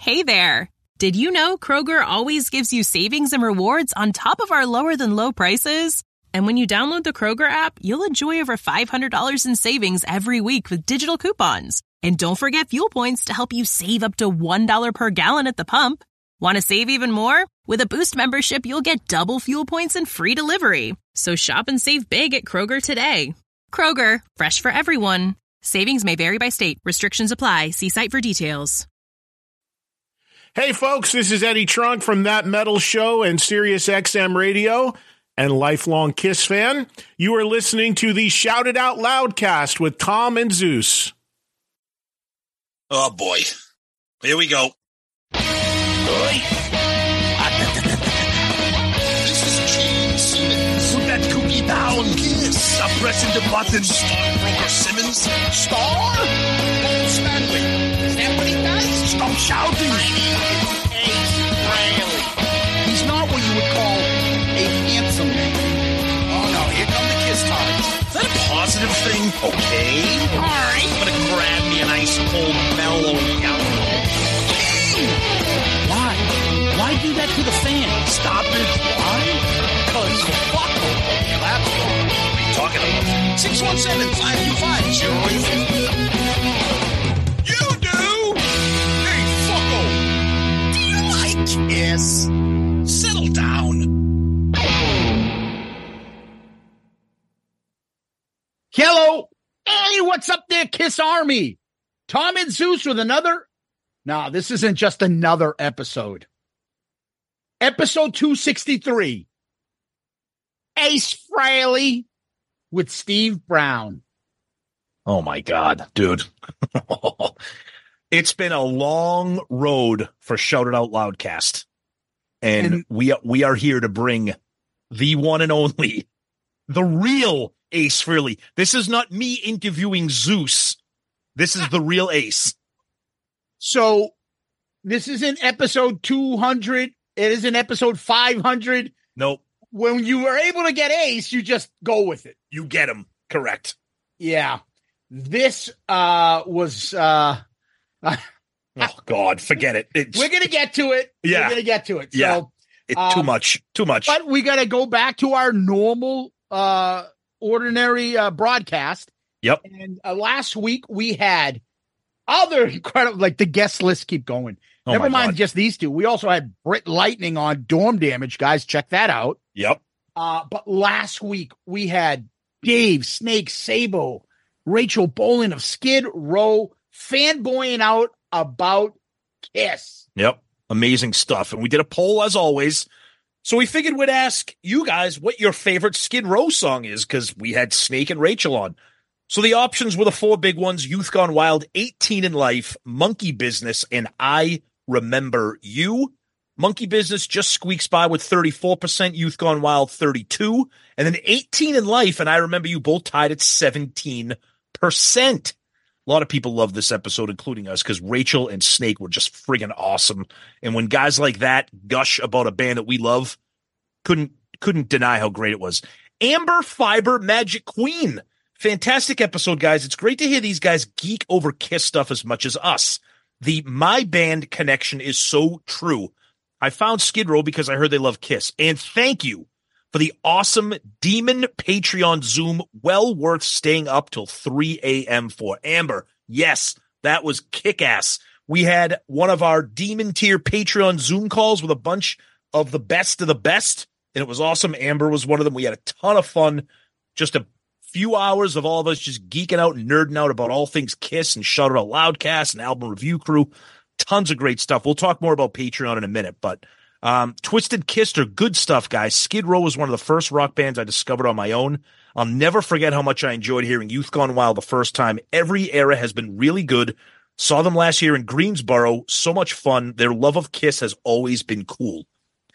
Hey there! Did you know Kroger always gives you savings and rewards on top of our lower-than-low prices? And when you download the Kroger app, you'll enjoy over $500 in savings every week with digital coupons. And don't forget fuel points to help you save up to $1 per gallon at the pump. Want to save even more? With a Boost membership, you'll get double fuel points and free delivery. So shop and save big at Kroger today. Kroger, fresh for everyone. Savings may vary by state. Restrictions apply. See site for details. Hey, folks, this is Eddie Trunk from That Metal Show and Sirius XM Radio and lifelong Kiss fan. You are listening to the Shout It Out Loudcast with Tom and Zeus. Oh, boy. Here we go. This is Gene Simmons. Put that cookie down. Kiss. Stop pressing the button. Star Broker Simmons. Star? Paul Stanley. Is that what he does? Stop shouting. My name is Ace Frehley. He's not what you would call a handsome man. Oh, no. Here come the Kiss times. Is that a positive thing? Okay. All right. I'm going to grab me an ice cold mellow yellow. Why? Why do that to the fan? Stop it. Why? Because fuck them. That's wrong. What are you talking about? 617-525-0850. You do? Hey, fucko. Do you like Kiss? Settle down. Hello. Hey, what's up there, Kiss Army? Tom and Zeus with another. No, this isn't just another episode. Episode 263. Ace Frehley with Steve Brown. Oh, my God, dude. It's been a long road for Shout It Out Loudcast. And we are here to bring the one and only, the real Ace Frehley. This is not me interviewing Zeus. This is the real Ace. So this isn't episode 200. It isn't episode 500. Nope. When you were able to get Ace, you just go with it. You get him. Correct. Yeah. This was oh, God, forget it. We're going to get to it. Yeah. We're going to get to it. Yeah. So, Too much. But we got to go back to our normal, ordinary broadcast. Yep. And last week we had other incredible, like the guest list keep going. Oh, Never mind God. just these two. We also had Britt Lightning on Dorm Damage, guys. Check that out. Yep. But last week we had Dave, Snake, Sabo, Rachel Bolin of Skid Row fanboying out about Kiss. Yep. Amazing stuff. And we did a poll as always. So we figured we'd ask you guys what your favorite Skid Row song is, because we had Snake and Rachel on. So the options were the four big ones: Youth Gone Wild, 18 in Life, Monkey Business, and I Remember You. Monkey Business just squeaks by with 34%, Youth Gone Wild 32%, and then 18 in Life and I Remember You both tied at 17%. A lot of people love this episode, including us, because Rachel and Snake were just friggin' awesome. And when guys like that gush about a band that we love, couldn't deny how great it was. Amber Fiber Magic Queen. Fantastic episode, guys. It's great to hear these guys geek over Kiss stuff as much as us. The My Band connection is so true. I found Skid Row because I heard they love Kiss. And thank you for the awesome Demon Patreon Zoom. Well worth staying up till 3 a.m. for. Amber, yes, that was kick-ass. We had one of our Demon tier Patreon Zoom calls with a bunch of the best, and it was awesome. Amber was one of them. We had a ton of fun. Just a few hours of all of us just geeking out and nerding out about all things Kiss and Shout It Out Loudcast and album review crew. Tons of great stuff. We'll talk more about Patreon in a minute, but Twisted Kister, good stuff, guys. Skid Row was one of the first rock bands I discovered on my own. I'll never forget how much I enjoyed hearing Youth Gone Wild the first time. Every era has been really good. Saw them last year in Greensboro. So much fun. Their love of Kiss has always been cool.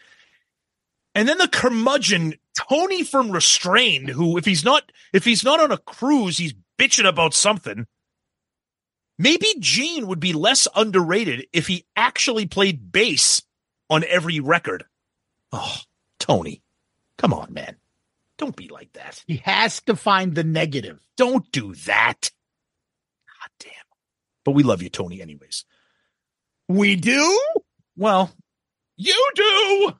And then the curmudgeon Tony from Restrained, who if he's not on a cruise, he's bitching about something. Maybe Gene would be less underrated if he actually played bass on every record. Oh, Tony, come on, man. Don't be like that. He has to find the negative. Don't do that. God damn. But we love you, Tony, anyways. We do? Well, you do.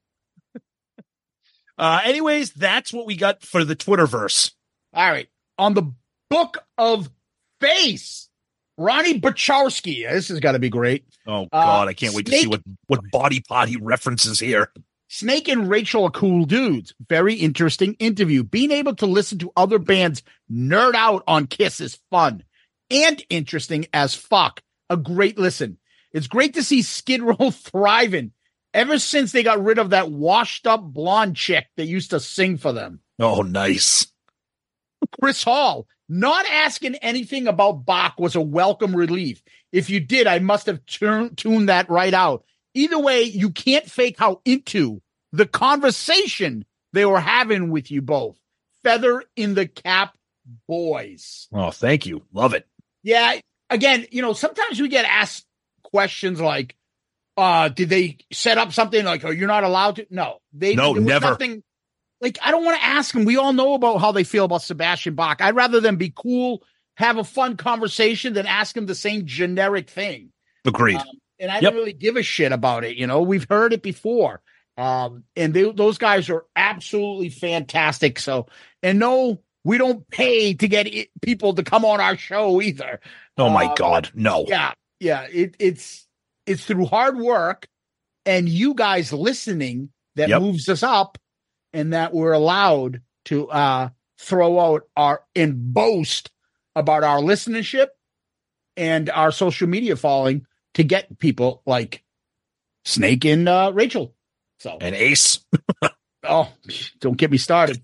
Anyways, that's what we got for the Twitterverse. All right. On the Book of Face, Ronnie Bachowski. This has got to be great. Oh, God. I can't wait to see what body part he references here. Snake and Rachel are cool dudes. Very interesting interview. Being able to listen to other bands nerd out on Kiss is fun and interesting as fuck. A great listen. It's great to see Skid Row thriving ever since they got rid of that washed up blonde chick that used to sing for them. Oh, nice. Chris Hall, not asking anything about Bach was a welcome relief. If you did, I must have tuned that right out. Either way, you can't fake how into the conversation they were having with you both. Feather in the cap, boys. Oh, thank you. Love it. Yeah. Again, sometimes we get asked questions like, did they set up something like, oh, you're not allowed to? No, never. Nothing, like, I don't want to ask them. We all know about how they feel about Sebastian Bach. I'd rather them be cool, have a fun conversation than ask them the same generic thing. Agreed. And I don't really give a shit about it. We've heard it before. And those guys are absolutely fantastic. So, and no, we don't pay to get people to come on our show either. Oh my God. No. Yeah. It's through hard work and you guys listening that moves us up and that we're allowed to throw out and boast about our listenership and our social media following to get people like Snake and Rachel. And Ace. Oh, don't get me started.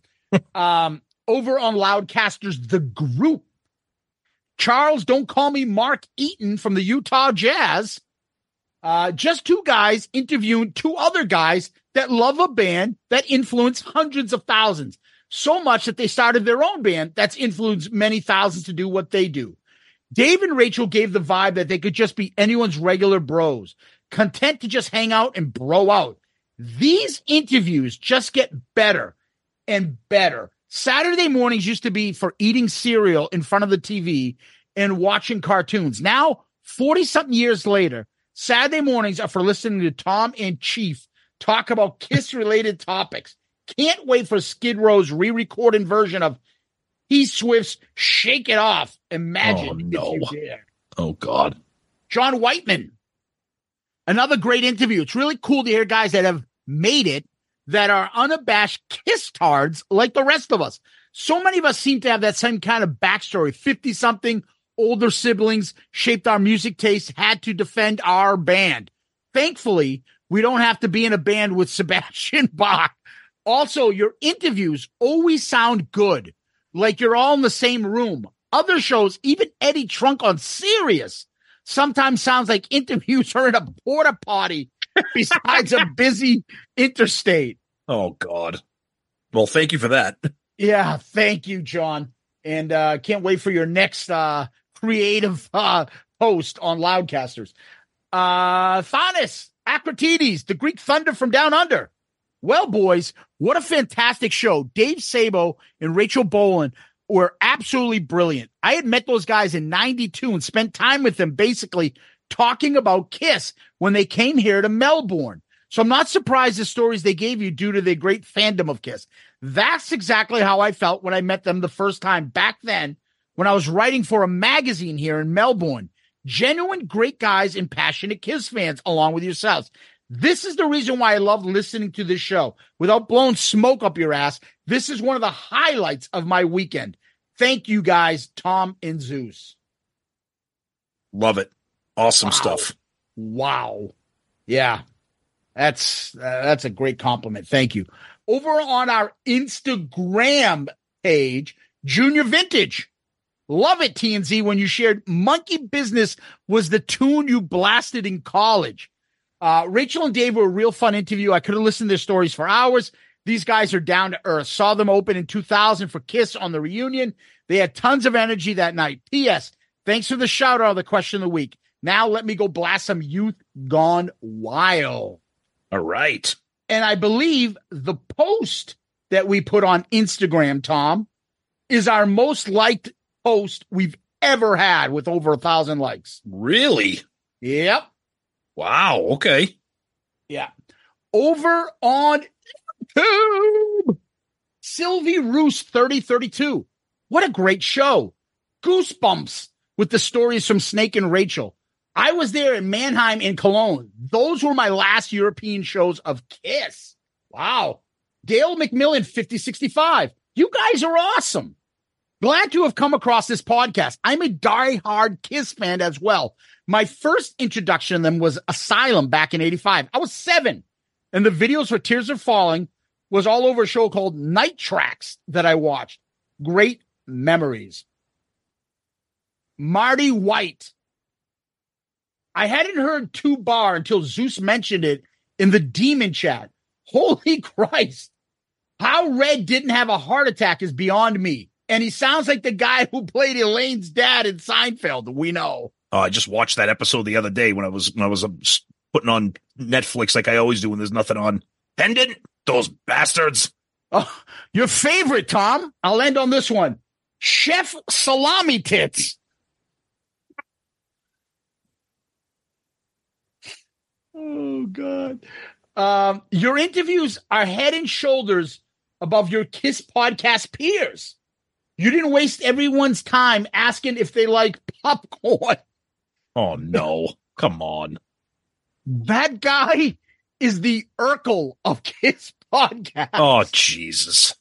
Over on Loudcasters, the group. Charles, don't call me Mark Eaton from the Utah Jazz. Just two guys interviewing two other guys that love a band that influenced hundreds of thousands. So much that they started their own band that's influenced many thousands to do what they do. Dave and Rachel gave the vibe that they could just be anyone's regular bros, content to just hang out and bro out. These interviews just get better and better. Saturday mornings used to be for eating cereal in front of the TV and watching cartoons. Now, 40-something years later, Saturday mornings are for listening to Tom and Chief talk about Kiss-related topics. Can't wait for Skid Row's re-recorded version of T-Swift's Shake It Off. Imagine if you dare. Oh, God. John Whiteman. Another great interview. It's really cool to hear guys that have made it that are unabashed kiss-tards like the rest of us. So many of us seem to have that same kind of backstory. 50-something, older siblings shaped our music taste, had to defend our band. Thankfully, we don't have to be in a band with Sebastian Bach. Also, your interviews always sound good, like you're all in the same room. Other shows, even Eddie Trunk on Sirius, sometimes sounds like interviews are in a porta potty besides a busy interstate. Oh, God. Well, thank you for that. Yeah, thank you, John. And can't wait for your next creative post on Loudcasters. Thanos Akratides, the Greek Thunder from Down Under. Well, boys, what a fantastic show. Dave Sabo and Rachel Bolan were absolutely brilliant. I had met those guys in 92 and spent time with them basically talking about Kiss when they came here to Melbourne. So I'm not surprised the stories they gave you due to their great fandom of Kiss. That's exactly how I felt when I met them the first time back then when I was writing for a magazine here in Melbourne. Genuine great guys and passionate Kiss fans along with yourselves. This is the reason why I love listening to this show. Without blowing smoke up your ass, this is one of the highlights of my weekend. Thank you guys, Tom and Zeus. Love it. Awesome stuff. Wow. Yeah. That's a great compliment. Thank you. Over on our Instagram page, Junior Vintage. Love it, TNZ, when you shared Monkey Business was the tune you blasted in college. Rachel and Dave were a real fun interview. I could have listened to their stories for hours. These guys are down to earth. Saw them open in 2000 for Kiss on the reunion. They had tons of energy that night. P.S. Thanks for the shout out of the question of the week. Now let me go blast some Youth Gone Wild. All right. And I believe the post that we put on Instagram, Tom, is our most liked post we've ever had with over 1,000 likes. Really? Yep. Wow. Okay. Yeah. Over on YouTube, Sylvie Roos 3032. What a great show. Goosebumps with the stories from Snake and Rachel. I was there in Mannheim and Cologne. Those were my last European shows of Kiss. Wow. Dale McMillan 5065. You guys are awesome. Glad to have come across this podcast. I'm a die-hard Kiss fan as well. My first introduction to them was Asylum back in 85. I was 7, and the videos for Tears Are Falling was all over a show called Night Tracks that I watched. Great memories. Marty White. I hadn't heard 2 Bar until Zeus mentioned it in the Demon Chat. Holy Christ. How Red didn't have a heart attack is beyond me. And he sounds like the guy who played Elaine's dad in Seinfeld. We know. Oh, I just watched that episode the other day when I was putting on Netflix like I always do when there's nothing on. Pendant, those bastards. Oh, your favorite, Tom. I'll end on this one. Chef Salami Tits. Oh, God. Your interviews are head and shoulders above your Kiss podcast peers. You didn't waste everyone's time asking if they like popcorn. Oh, no. Come on. That guy is the Urkel of Kiss podcast. Oh, Jesus.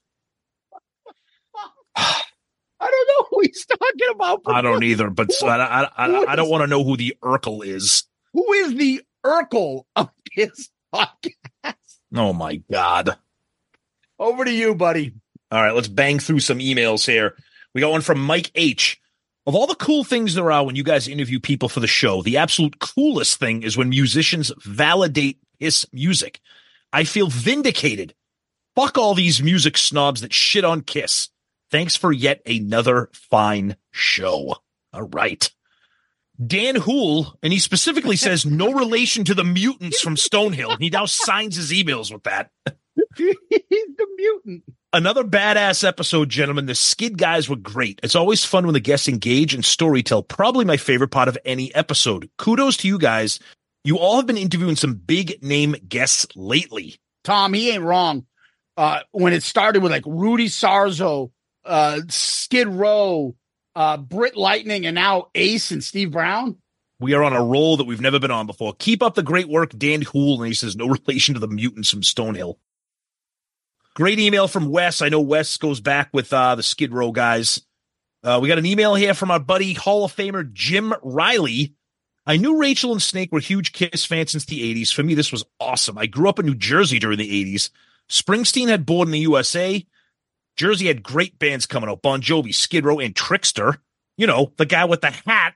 I don't know who he's talking about. I don't either, but I don't want to know who the Urkel is. Who is the Urkel of Kiss podcast? Oh, my God. Over to you, buddy. All right, let's bang through some emails here. We got one from Mike H. Of all the cool things there are when you guys interview people for the show, the absolute coolest thing is when musicians validate Kiss music. I feel vindicated. Fuck all these music snobs that shit on Kiss. Thanks for yet another fine show. All right. Dan Hool, and he specifically says no relation to the mutants from Stonehill. He now signs his emails with that. He's the mutant. Another badass episode, gentlemen. The Skid guys were great. It's always fun when the guests engage and storytell. Probably my favorite part of any episode. Kudos to you guys. You all have been interviewing some big name guests lately. Tom, he ain't wrong. When it started with like Rudy Sarzo, Skid Row, Britt Lightning, and now Ace and Steve Brown. We are on a roll that we've never been on before. Keep up the great work, Dan Hool. And he says no relation to the mutants from Stonehill. Great email from Wes. I know Wes goes back with the Skid Row guys. We got an email here from our buddy Hall of Famer Jim Riley. I knew Rachel and Snake were huge Kiss fans since the 80s. For me, this was awesome. I grew up in New Jersey during the 80s. Springsteen had Born in the USA. Jersey had great bands coming out. Bon Jovi, Skid Row, and Trickster. You know, the guy with the hat.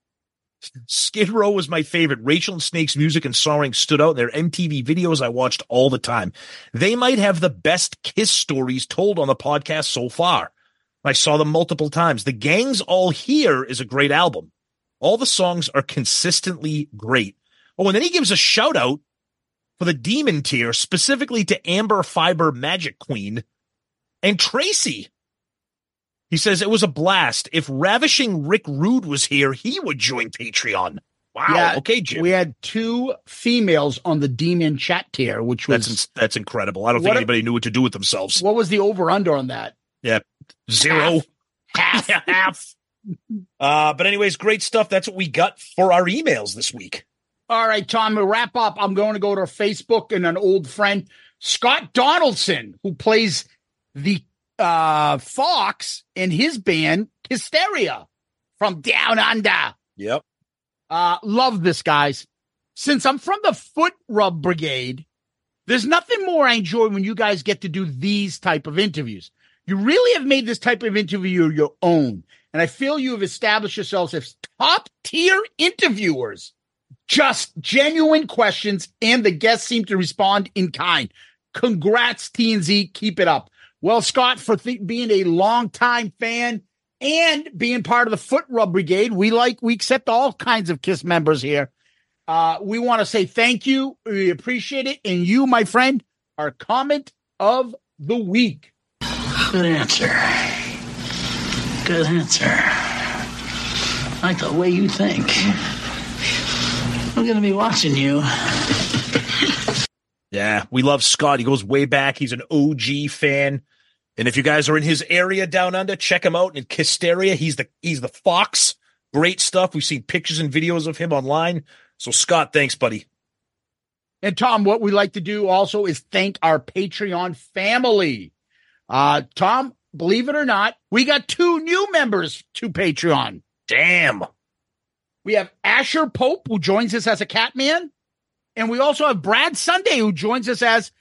Skid Row was my favorite. Rachel and Snake's music and songwriting stood out in their MTV videos I watched all the time. They might have the best Kiss stories told on the podcast so far. I saw them multiple times. The Gang's All Here is a great album. All the songs are consistently great. Oh, and then he gives a shout out for the Demon tier, specifically to Amber Fiber Magic Queen and Tracy. He says, it was a blast. If Ravishing Rick Rude was here, he would join Patreon. Wow. Yeah, okay, Jim. We had 2 females on the Demon chat tier, which was... That's incredible. I don't think anybody knew what to do with themselves. What was the over-under on that? Yeah, 0. Half. But anyways, great stuff. That's what we got for our emails this week. All right, Tom, to wrap up, I'm going to go to Facebook and an old friend, Scott Donaldson, who plays the Fox in his band Hysteria from Down Under. Yep. Love this, guys. Since I'm from the Foot Rub Brigade, there's nothing more I enjoy when you guys get to do these type of interviews. You really have made this type of interview your own, and I feel you have established yourselves as top tier interviewers. Just genuine questions, and the guests seem to respond in kind. Congrats, TNZ. Keep it up. Well, Scott, for being a longtime fan and being part of the Foot Rub Brigade, we accept all kinds of Kiss members here. We want to say thank you. We appreciate it. And you, my friend, are comment of the week. Good answer. Good answer. I like the way you think. I'm going to be watching you. Yeah, we love Scott. He goes way back. He's an OG fan. And if you guys are in his area down under, check him out in Kisteria. He's the fox. Great stuff. We've seen pictures and videos of him online. So, Scott, thanks, buddy. And, Tom, what we like to do also is thank our Patreon family. Tom, believe it or not, we got 2 new members to Patreon. Damn. We have Asher Pope, who joins us as a Catman. And we also have Brad Sunday, who joins us as,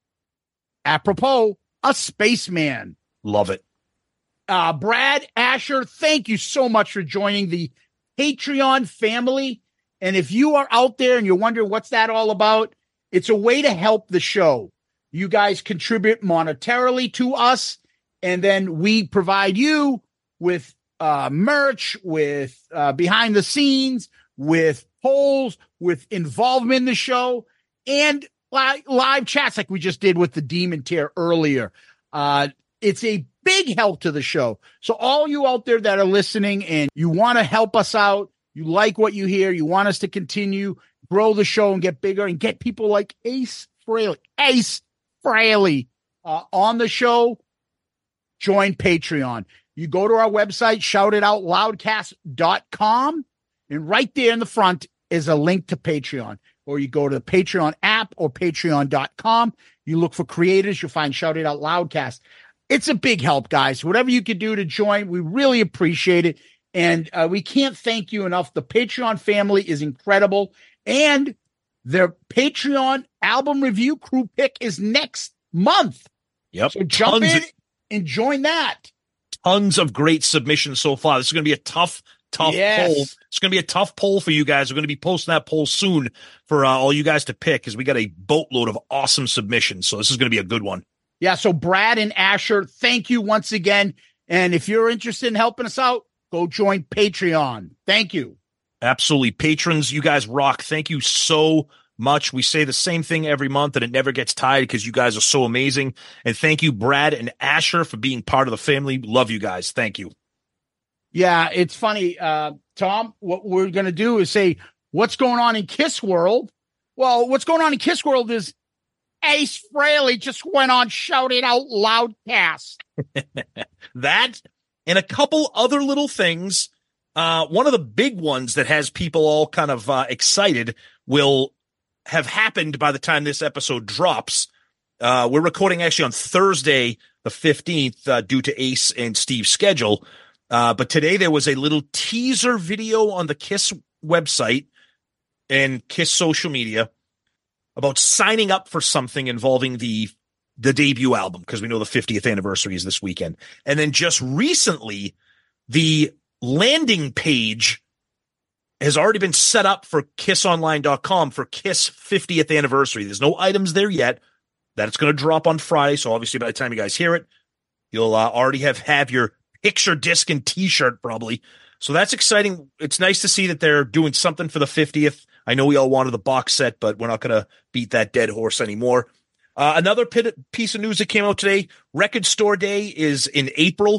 apropos, a spaceman. Love it. Brad, Asher, thank you so much for joining the Patreon family. And if you are out there and you're wondering what's that all about, it's a way to help the show. You guys contribute monetarily to us, and then we provide you with merch, with behind the scenes, with polls, with involvement in the show, and live chats like we just did with the Demon Tier earlier. It's a big help to the show. So all you out there that are listening and you want to help us out, you like what you hear, you want us to continue, grow the show and get bigger and get people like Ace Frehley on the show, join Patreon. You go to our website, shoutitoutloudcast.com, and right there in the front is a link to Patreon. Or you go to the Patreon app or patreon.com. You look for creators, you'll find Shout It Out Loudcast. It's a big help, guys. Whatever you could do to join, we really appreciate it. And we can't thank you enough. The Patreon family is incredible. And their Patreon album review crew pick is next month. Yep. So jump in and join that. Tons of great submissions so far. This is going to be a tough poll. It's going to be a tough poll for you guys. We're going to be posting that poll soon for all you guys to pick because we got a boatload of awesome submissions. So this is going to be a good one. Yeah. So Brad and Asher, thank you once again. And if you're interested in helping us out, go join Patreon. Thank you. Absolutely. Patrons, you guys rock. Thank you so much. We say the same thing every month and it never gets tired because you guys are so amazing. And thank you, Brad and Asher, for being part of the family. Love you guys. Thank you. Yeah, it's funny, Tom, what we're going to do is say, what's going on in Kiss World? Well, what's going on in Kiss World is Ace Frehley just went on Shout It Out Loudcast. That and a couple other little things. One of the big ones that has people all kind of excited will have happened by the time this episode drops. We're recording actually on Thursday, the 15th, due to Ace and Steve's schedule. But today there was a little teaser video on the Kiss website and Kiss social media about signing up for something involving the debut album, because we know the 50th anniversary is this weekend. And then just recently, the landing page has already been set up for kissonline.com for Kiss 50th anniversary. There's no items there yet. That's going to drop on Friday. So obviously by the time you guys hear it, you'll already have your picture disc and t-shirt probably. So that's exciting. It's nice to see that they're doing something for the 50th. I know we all wanted the box set, but we're not going to beat that dead horse anymore. Another piece of news that came out today, Record Store Day is in April.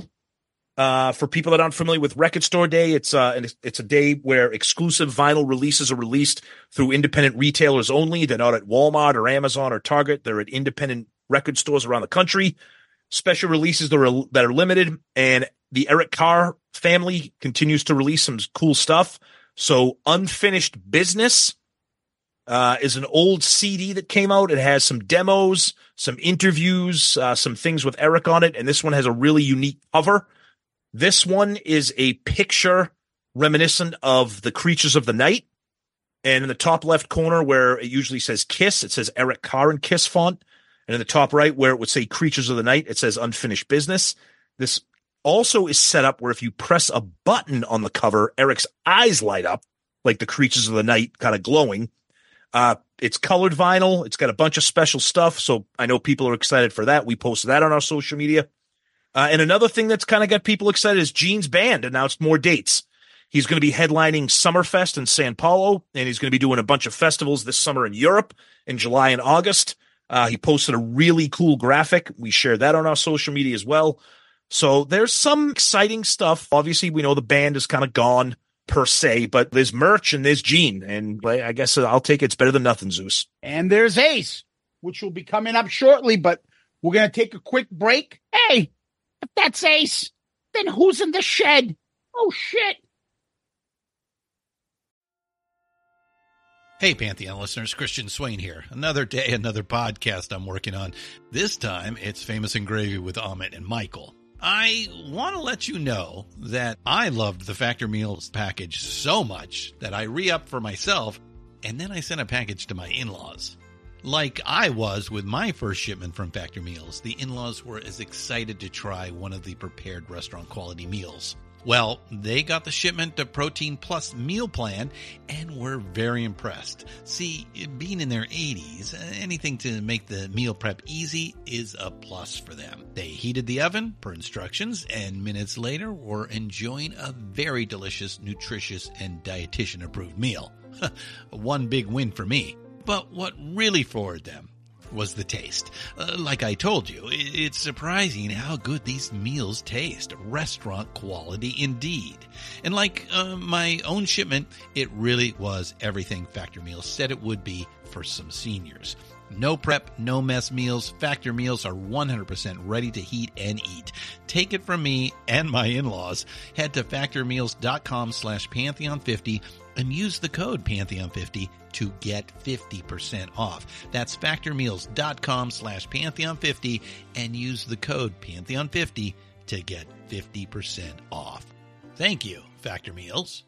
For people that aren't familiar with Record Store Day, it's a day where exclusive vinyl releases are released through independent retailers only. They're not at Walmart or Amazon or Target. They're at independent record stores around the country. Special releases that are limited, and the Eric Carr family continues to release some cool stuff. So Unfinished Business is an old CD that came out. It has some demos, some interviews, some things with Eric on it, and this one has a really unique cover. This one is a picture reminiscent of the Creatures of the Night. And in the top left corner where it usually says Kiss, it says Eric Carr in Kiss font. And in the top right where it would say Creatures of the Night, it says Unfinished Business. This also is set up where if you press a button on the cover, Eric's eyes light up like the Creatures of the Night, kind of glowing. It's colored vinyl. It's got a bunch of special stuff. So I know people are excited for that. We posted that on our social media. And another thing that's kind of got people excited is Gene's band announced more dates. He's going to be headlining Summerfest in Sao Paulo, and he's going to be doing a bunch of festivals this summer in Europe in July and August. He posted a really cool graphic. We shared that on our social media as well. So there's some exciting stuff. Obviously, we know the band is kind of gone. per se, but there's merch and there's Gene. And I guess I'll take it's better than nothing, Zeus. And there's Ace, which will be coming up shortly, but we're going to take a quick break. Hey, if that's Ace, then who's in the shed? Oh, shit. Hey, Pantheon listeners, Christian Swain here. Another day, another podcast I'm working on. This time, it's Famous and Gravy with Amit and Michael. I want to let you know that I loved the Factor Meals package so much that I re-upped for myself, and then I sent a package to my in-laws. Like I was with my first shipment from Factor Meals, the in-laws were as excited to try one of the prepared restaurant quality meals. Well, they got the shipment of Protein Plus meal plan and were very impressed. See, being in their 80s, anything to make the meal prep easy is a plus for them. They heated the oven per instructions and minutes later were enjoying a very delicious, nutritious, and dietitian-approved meal. One big win for me. But what really floored them was the taste. Like I told you, it's surprising how good these meals taste. Restaurant quality indeed. And like my own shipment, it really was everything Factor Meals said it would be for some seniors. No prep, no mess meals. Factor Meals are 100% ready to heat and eat. Take it from me and my in-laws. Head to factormeals.com/Pantheon50 and use the code Pantheon50 to get 50% off. That's factormeals.com/Pantheon50 and use the code Pantheon50 to get 50% off. Thank you, Factor Meals.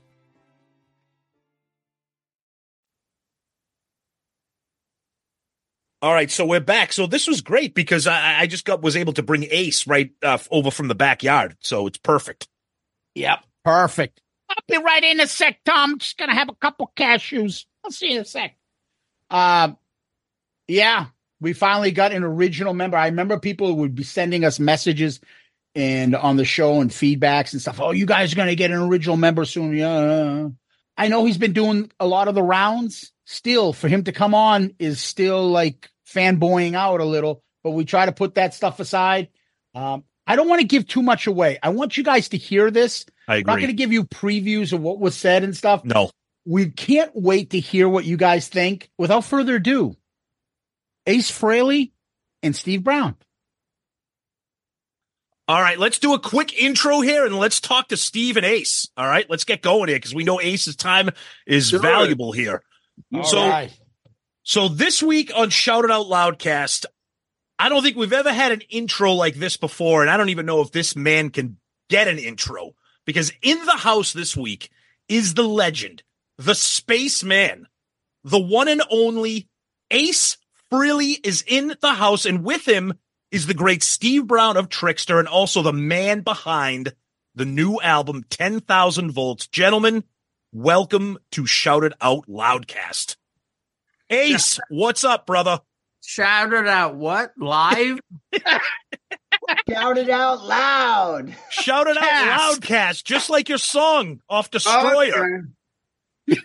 All right, so we're back. So this was great because I just was able to bring Ace right over from the backyard. So it's perfect. Yep, perfect. I'll be right in a sec, Tom. Just going to have a couple cashews. I'll see you in a sec. Yeah, we finally got an original member. I remember people would be sending us messages and on the show and feedbacks and stuff. Oh, you guys are going to get an original member soon. Yeah. I know he's been doing a lot of the rounds. Still, for him to come on is still like fanboying out a little, but we try to put that stuff aside. I don't want to give too much away. I want you guys to hear this. I agree. I'm not going to give you previews of what was said and stuff. No. We can't wait to hear what you guys think. Without further ado, Ace Frehley and Steve Brown. All right, let's do a quick intro here and let's talk to Steve and Ace. All right, let's get going here because we know Ace's time is valuable here. So this week on Shout It Out Loudcast, I don't think we've ever had an intro like this before, and I don't even know if this man can get an intro because in the house this week is the legend, the spaceman, the one and only Ace Frehley is in the house, and with him is the great Steve Brown of Trickster and also the man behind the new album, 10,000 Volts. Gentlemen, welcome to Shout It Out Loudcast. Ace, what's up, brother? Shout it out what? Live? Shout it out loud. Shout It Out Loudcast, just like your song off Destroyer. Okay.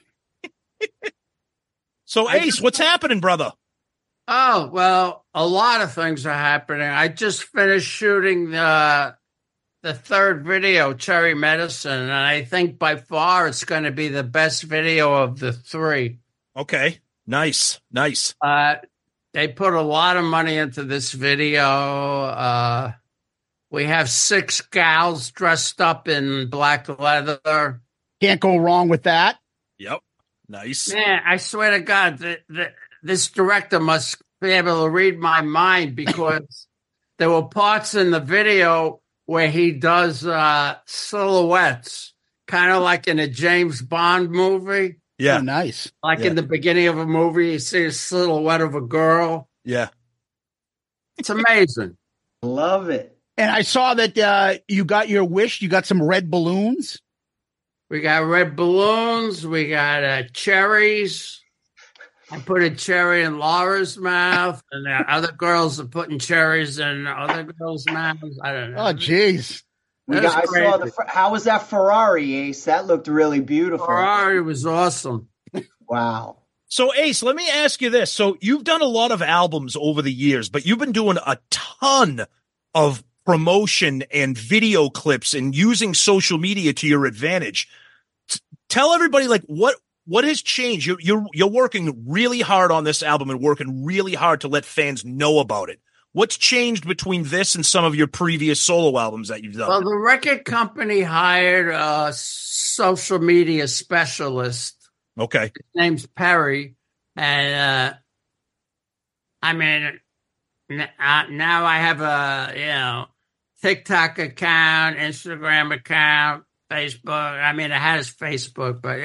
So, Ace, what's happening, brother? Oh, well, a lot of things are happening. I just finished shooting the third video, Cherry Medicine, and I think by far it's going to be the best video of the three. Okay, nice. They put a lot of money into this video. We have 6 gals dressed up in black leather. Can't go wrong with that. Yep, nice. Man, I swear to God, this director must be able to read my mind because there were parts in the video where he does silhouettes, kind of like in a James Bond movie. Yeah. Oh, nice. Like in the beginning of a movie, you see a silhouette of a girl. Yeah. It's amazing. Love it. And I saw that you got your wish. You got some red balloons. We got red balloons. We got cherries. I put a cherry in Laura's mouth, and other girls are putting cherries in other girls' mouths. I don't know. Oh, jeez. I saw how was that Ferrari, Ace? That looked really beautiful. Ferrari was awesome. Wow. So, Ace, let me ask you this. So you've done a lot of albums over the years, but you've been doing a ton of promotion and video clips and using social media to your advantage. tell everybody like what has changed. You're working really hard on this album and working really hard to let fans know about it. What's changed between this and some of your previous solo albums that you've done? Well, the record company hired a social media specialist. Okay. His name's Perry. And, I mean, now I have a, TikTok account, Instagram account, Facebook. I mean, it has Facebook, but,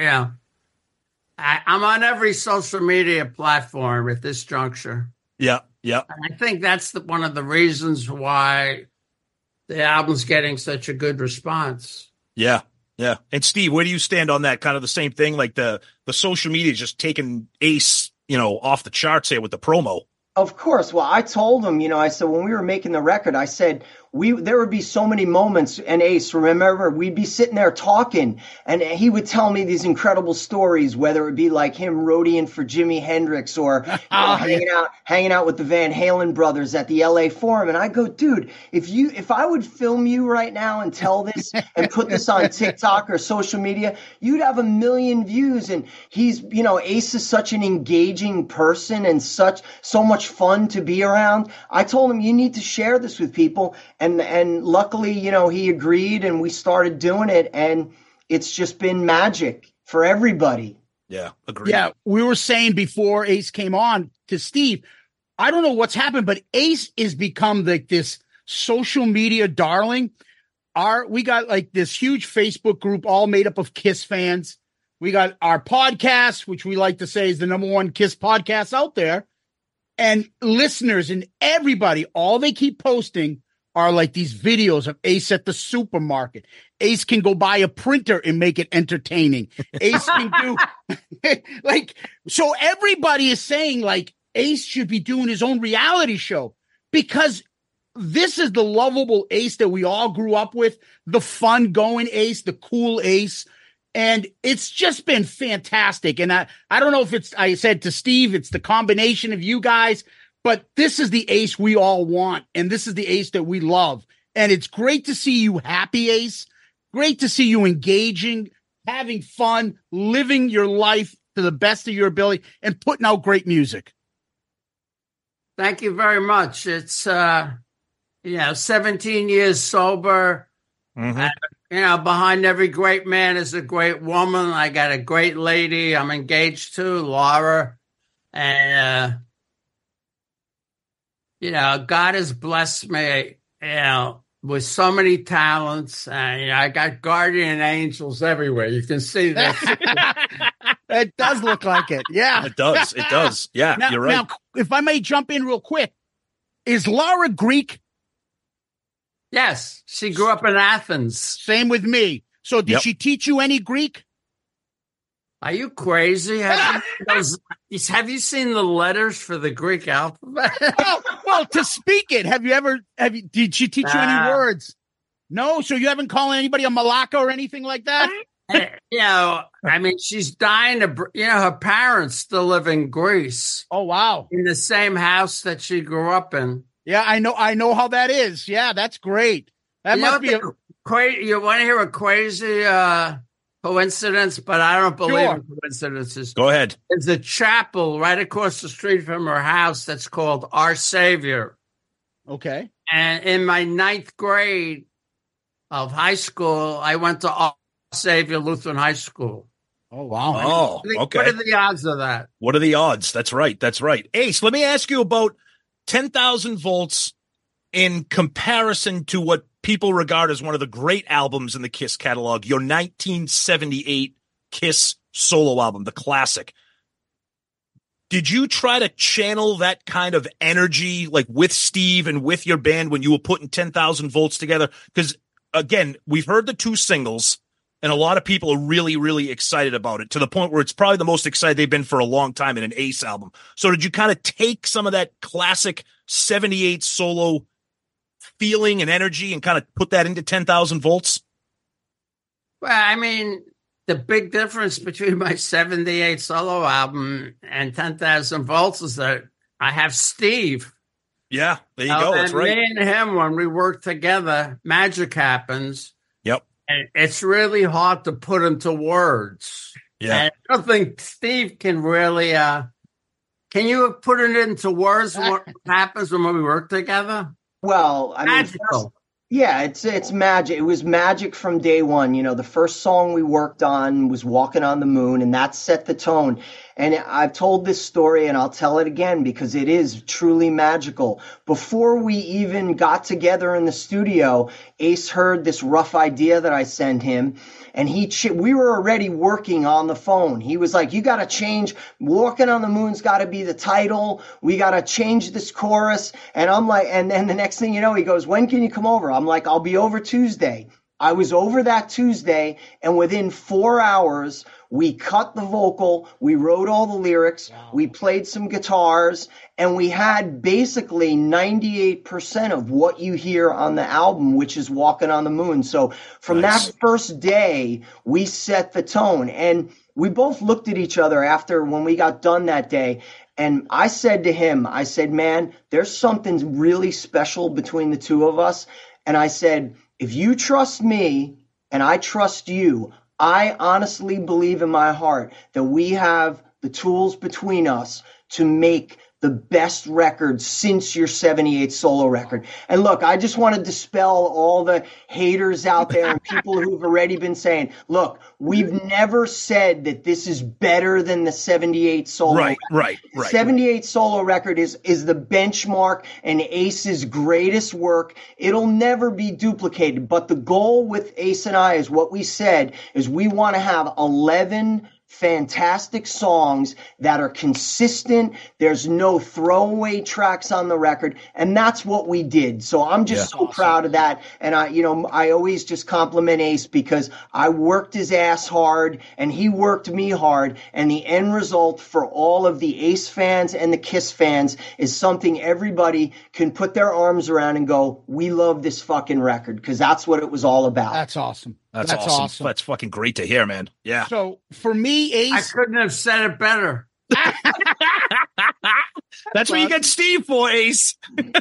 I'm on every social media platform at this juncture. Yeah. Yeah. And I think that's one of the reasons why the album's getting such a good response. Yeah. Yeah. And Steve, where do you stand on that? Kind of the same thing, like the social media is just taking Ace, off the charts here with the promo. Of course. Well, I told him, I said, when we were making the record, I said, there would be so many moments, and Ace, remember, we'd be sitting there talking, and he would tell me these incredible stories, whether it be like him roadieing for Jimi Hendrix or hanging out with the Van Halen brothers at the LA Forum. And I go, dude, if I would film you right now and tell this and put this on TikTok or social media, you'd have 1 million views. And he's, Ace is such an engaging person and so much fun to be around. I told him, you need to share this with people. And luckily, he agreed and we started doing it, and it's just been magic for everybody. Yeah, agreed. Yeah, we were saying before Ace came on to Steve, I don't know what's happened, but Ace has become like this social media darling. We got like this huge Facebook group all made up of Kiss fans. We got our podcast, which we like to say is the #1 Kiss podcast out there. And listeners and everybody, all they keep posting are like these videos of Ace at the supermarket. Ace can go buy a printer and make it entertaining. Ace can do so everybody is saying like Ace should be doing his own reality show, because this is the lovable Ace that we all grew up with, the fun going Ace, the cool Ace. And it's just been fantastic. And I don't know if I said to Steve, it's the combination of you guys, but this is the Ace we all want. And this is the Ace that we love. And it's great to see you happy, Ace. Great to see you engaging, having fun, living your life to the best of your ability, and putting out great music. Thank you very much. It's, 17 years sober. Mm-hmm. Behind every great man is a great woman. I got a great lady I'm engaged to, Laura. And, God has blessed me, with so many talents. And, I got guardian angels everywhere. You can see that. It does look like it. Yeah. It does. It does. Yeah, now, you're right. Now, if I may jump in real quick, is Laura Greek? Yes. She grew up in Athens. Same with me. So did she teach you any Greek? Are you crazy? Have you seen the letters for the Greek alphabet? well, to speak it, did she teach you any words? No? So you haven't called anybody a Malaka or anything like that? She's dying to, her parents still live in Greece. Oh, wow. In the same house that she grew up in. Yeah, I know how that is. Yeah, that's great. That must be crazy. You want to hear a crazy coincidence, but I don't believe in coincidences. Go ahead. There's a chapel right across the street from her house that's called Our Savior. Okay. And in my 9th grade of high school, I went to Our Savior Lutheran High School. Oh, wow. Oh, okay. What are the odds of that? What are the odds? That's right. Ace, let me ask you about 10,000 Volts in comparison to what people regard as one of the great albums in the Kiss catalog, your 1978 Kiss solo album, the classic. Did you try to channel that kind of energy like with Steve and with your band when you were putting 10,000 Volts together? Because, again, we've heard the 2 singles, and a lot of people are really, really excited about it, to the point where it's probably the most excited they've been for a long time in an Ace album. So did you kind of take some of that classic 78 solo feeling and energy and kind of put that into 10,000 Volts? Well, the big difference between my 78 solo album and 10,000 Volts is that I have Steve. Yeah, there you go. That's right. Me and him, when we work together, magic happens. Yep. And it's really hard to put into words. Yeah. And I don't think Steve can really. Can you put it into words? What happens when we work together? Well, I mean, Magical. yeah, it's magic. It was magic from day one. You know, the first song we worked on was Walking on the Moon, and that set the tone. And I've told this story, and I'll tell it again because it is truly magical. Before we even got together in the studio, Ace heard this rough idea that I sent him, and we were already working on the phone. He was like, you got to change, Walking on the Moon's got to be the title. We got to change this chorus. And I'm like, and then the next thing you know, he goes, when can you come over? I'm like, I'll be over Tuesday. I was over that Tuesday, and within 4 hours, we cut the vocal, we wrote all the lyrics, we played some guitars, and we had basically 98% of what you hear on the album, which is Walking on the Moon. So from that first day, we set the tone. And we both looked at each other after when we got done that day. And I said to him, I said, man, there's something really special between the two of us. And I said, if you trust me and I trust you, I honestly believe in my heart that we have the tools between us to make the best record since your 78 solo record. And look, I just want to dispel all the haters out there and people who've already been saying, look, we've never said that this is better than the 78 solo record. Right. 78 solo record is the benchmark and Ace's greatest work. It'll never be duplicated. But the goal with Ace and I is what we said is we want to have 11 fantastic songs that are consistent. There's no throwaway tracks on the record, and that's what we did. So I'm just so proud of that. And I always just compliment Ace because I worked his ass hard and he worked me hard, and the end result for all of the Ace fans and the Kiss fans is something everybody can put their arms around and go, we love this fucking record, because that's what it was all about. That's awesome. That's awesome. That's fucking great to hear, man. Yeah. So for me, Ace, I couldn't have said it better. That's what you get Steve for, Ace.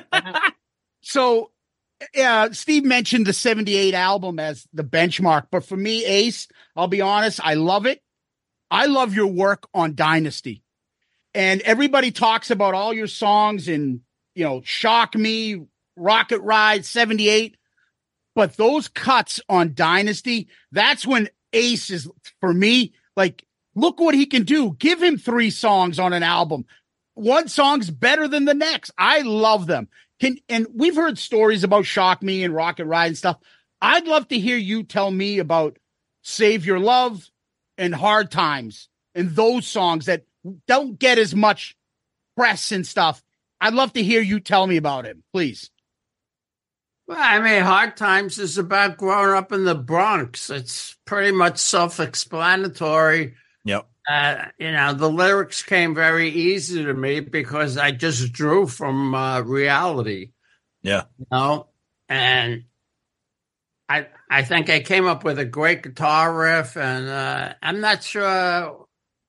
So Steve mentioned the 78 album as the benchmark, but for me, Ace, I'll be honest, I love it. I love your work on Dynasty. And everybody talks about all your songs and, Shock Me, Rocket Ride, 78. But those cuts on Dynasty, that's when Ace is, for me, like, look what he can do. Give him 3 songs on an album. One song's better than the next. I love them. And we've heard stories about Shock Me and Rocket Ride and stuff. I'd love to hear you tell me about Save Your Love and Hard Times and those songs that don't get as much press and stuff. I'd love to hear you tell me about him, please. Well, I mean, Hard Times is about growing up in the Bronx. It's pretty much self-explanatory. Yep. The lyrics came very easy to me because I just drew from reality. Yeah. And I think I came up with a great guitar riff, and I'm not sure.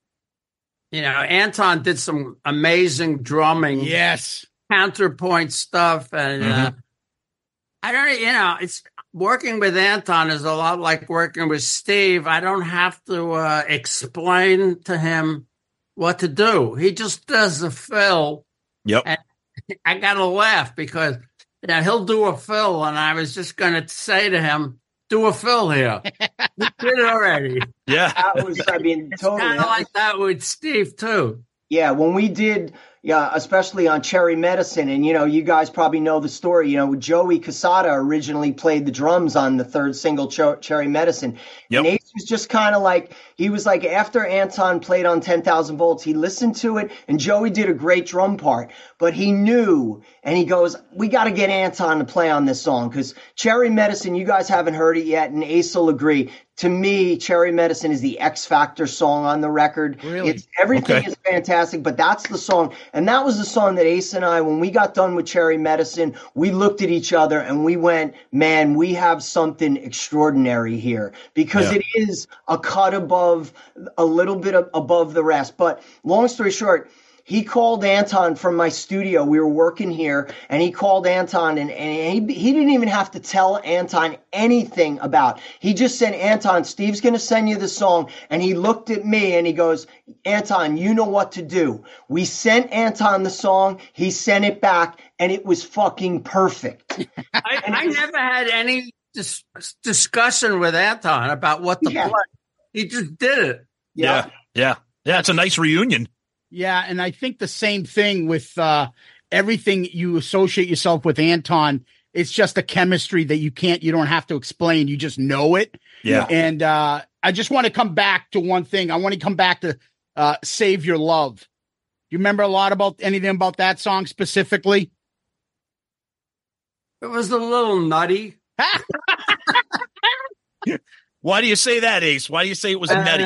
Anton did some amazing drumming. Yes. Counterpoint stuff, and I don't, it's working with Anton is a lot like working with Steve. I don't have to explain to him what to do. He just does the fill. Yep. And I got to laugh because he'll do a fill, and I was just going to say to him, do a fill here. He did it already. Yeah. Totally. It's kind of like that with Steve, too. Yeah, when we did, especially on Cherry Medicine, and, you guys probably know the story, Joey Casada originally played the drums on the third single, Cherry Medicine. Yep. And Ace was just kind of like, he was like, after Anton played on 10,000 Volts, he listened to it, and Joey did a great drum part. But he knew, and he goes, we got to get Anton to play on this song, because Cherry Medicine, you guys haven't heard it yet, and Ace will agree. To me, Cherry Medicine is the X Factor song on the record. Really? Everything is fantastic, but that's the song. And that was the song that Ace and I, when we got done with Cherry Medicine, we looked at each other and we went, man, we have something extraordinary here. Because it is a cut above, a little bit above the rest. But long story short, He called Anton from my studio. We were working here, and he called Anton, and he didn't even have to tell Anton anything about. He just said, Anton, Steve's going to send you the song. And he looked at me and he goes, Anton, you know what to do. We sent Anton the song. He sent it back, and it was fucking perfect. I never had any discussion with Anton about what to play. He just did it. Yeah. It's a nice reunion. Yeah, and I think the same thing with everything you associate yourself with Anton. It's just a chemistry that you don't have to explain. You just know it. Yeah. And I just want to come back to one thing. I want to come back to Save Your Love. You remember a lot about anything about that song specifically? It was a little nutty. Why do you say that, Ace? Why do you say it was nutty?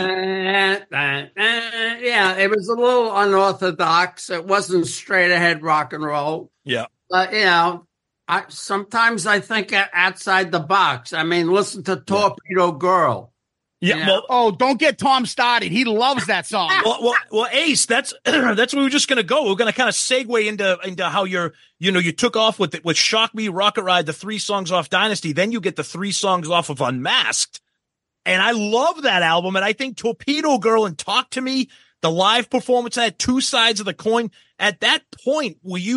Yeah, it was a little unorthodox. It wasn't straight ahead rock and roll. Yeah. But, sometimes I think outside the box. I mean, listen to Torpedo Girl. Yeah. Well, don't get Tom started. He loves that song. well, Ace, that's where we're just going to go. We're going to kind of segue into how you took off with Shock Me, Rocket Ride, the 3 songs off Dynasty. Then you get the 3 songs off of Unmasked. And I love that album. And I think Torpedo Girl and Talk to Me, the live performance, had 2 sides of the coin. At that point,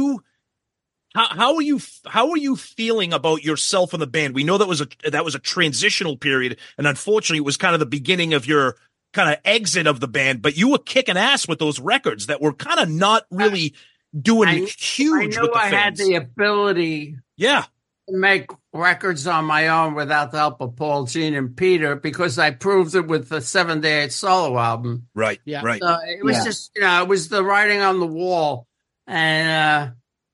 how were you feeling about yourself in the band? We know that was a transitional period. And unfortunately, it was kind of the beginning of your kind of exit of the band, but you were kicking ass with those records that were kind of not really doing huge with the fans. I had the ability to make records on my own without the help of Paul, Gene, and Peter, because I proved it with the 7 Day 8 solo album. Right. Yeah. Right. So it was just, it was the writing on the wall. And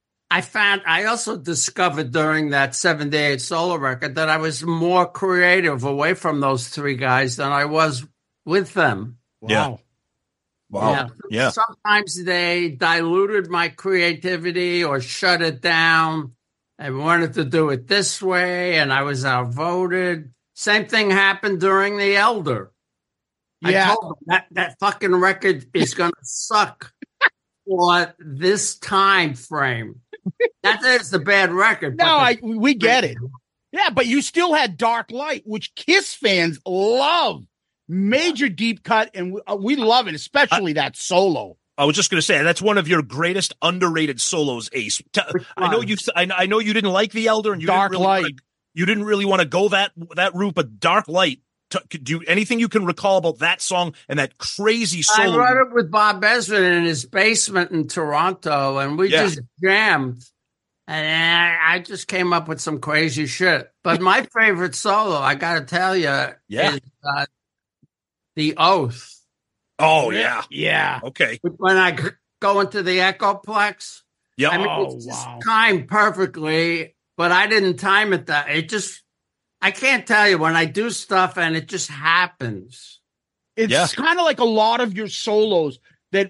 I also discovered during that 7 Day 8 solo record that I was more creative away from those 3 guys than I was with them. Wow. Yeah. Sometimes they diluted my creativity or shut it down. I wanted to do it this way, and I was outvoted. Same thing happened during The Elder. Yeah. I told them that fucking record is going to suck for this time frame. That is the bad record. No, we get it. Yeah, but you still had Dark Light, which Kiss fans love. Major deep cut, and we love it, especially that solo. I was just going to say that's one of your greatest underrated solos, Ace. I know you didn't like The Elder, and you didn't really want to go that route, but Dark Light. Do anything you can recall about that song and that crazy solo? I wrote it with Bob Ezrin in his basement in Toronto, and we just jammed. And I just came up with some crazy shit. But my favorite solo, I got to tell you, is The Oath. Oh, yeah. Yeah. Okay. When I go into the Echoplex, I mean, it's just timed perfectly, but I didn't time it that. It just, I can't tell you when I do stuff and it just happens. It's kind of like a lot of your solos that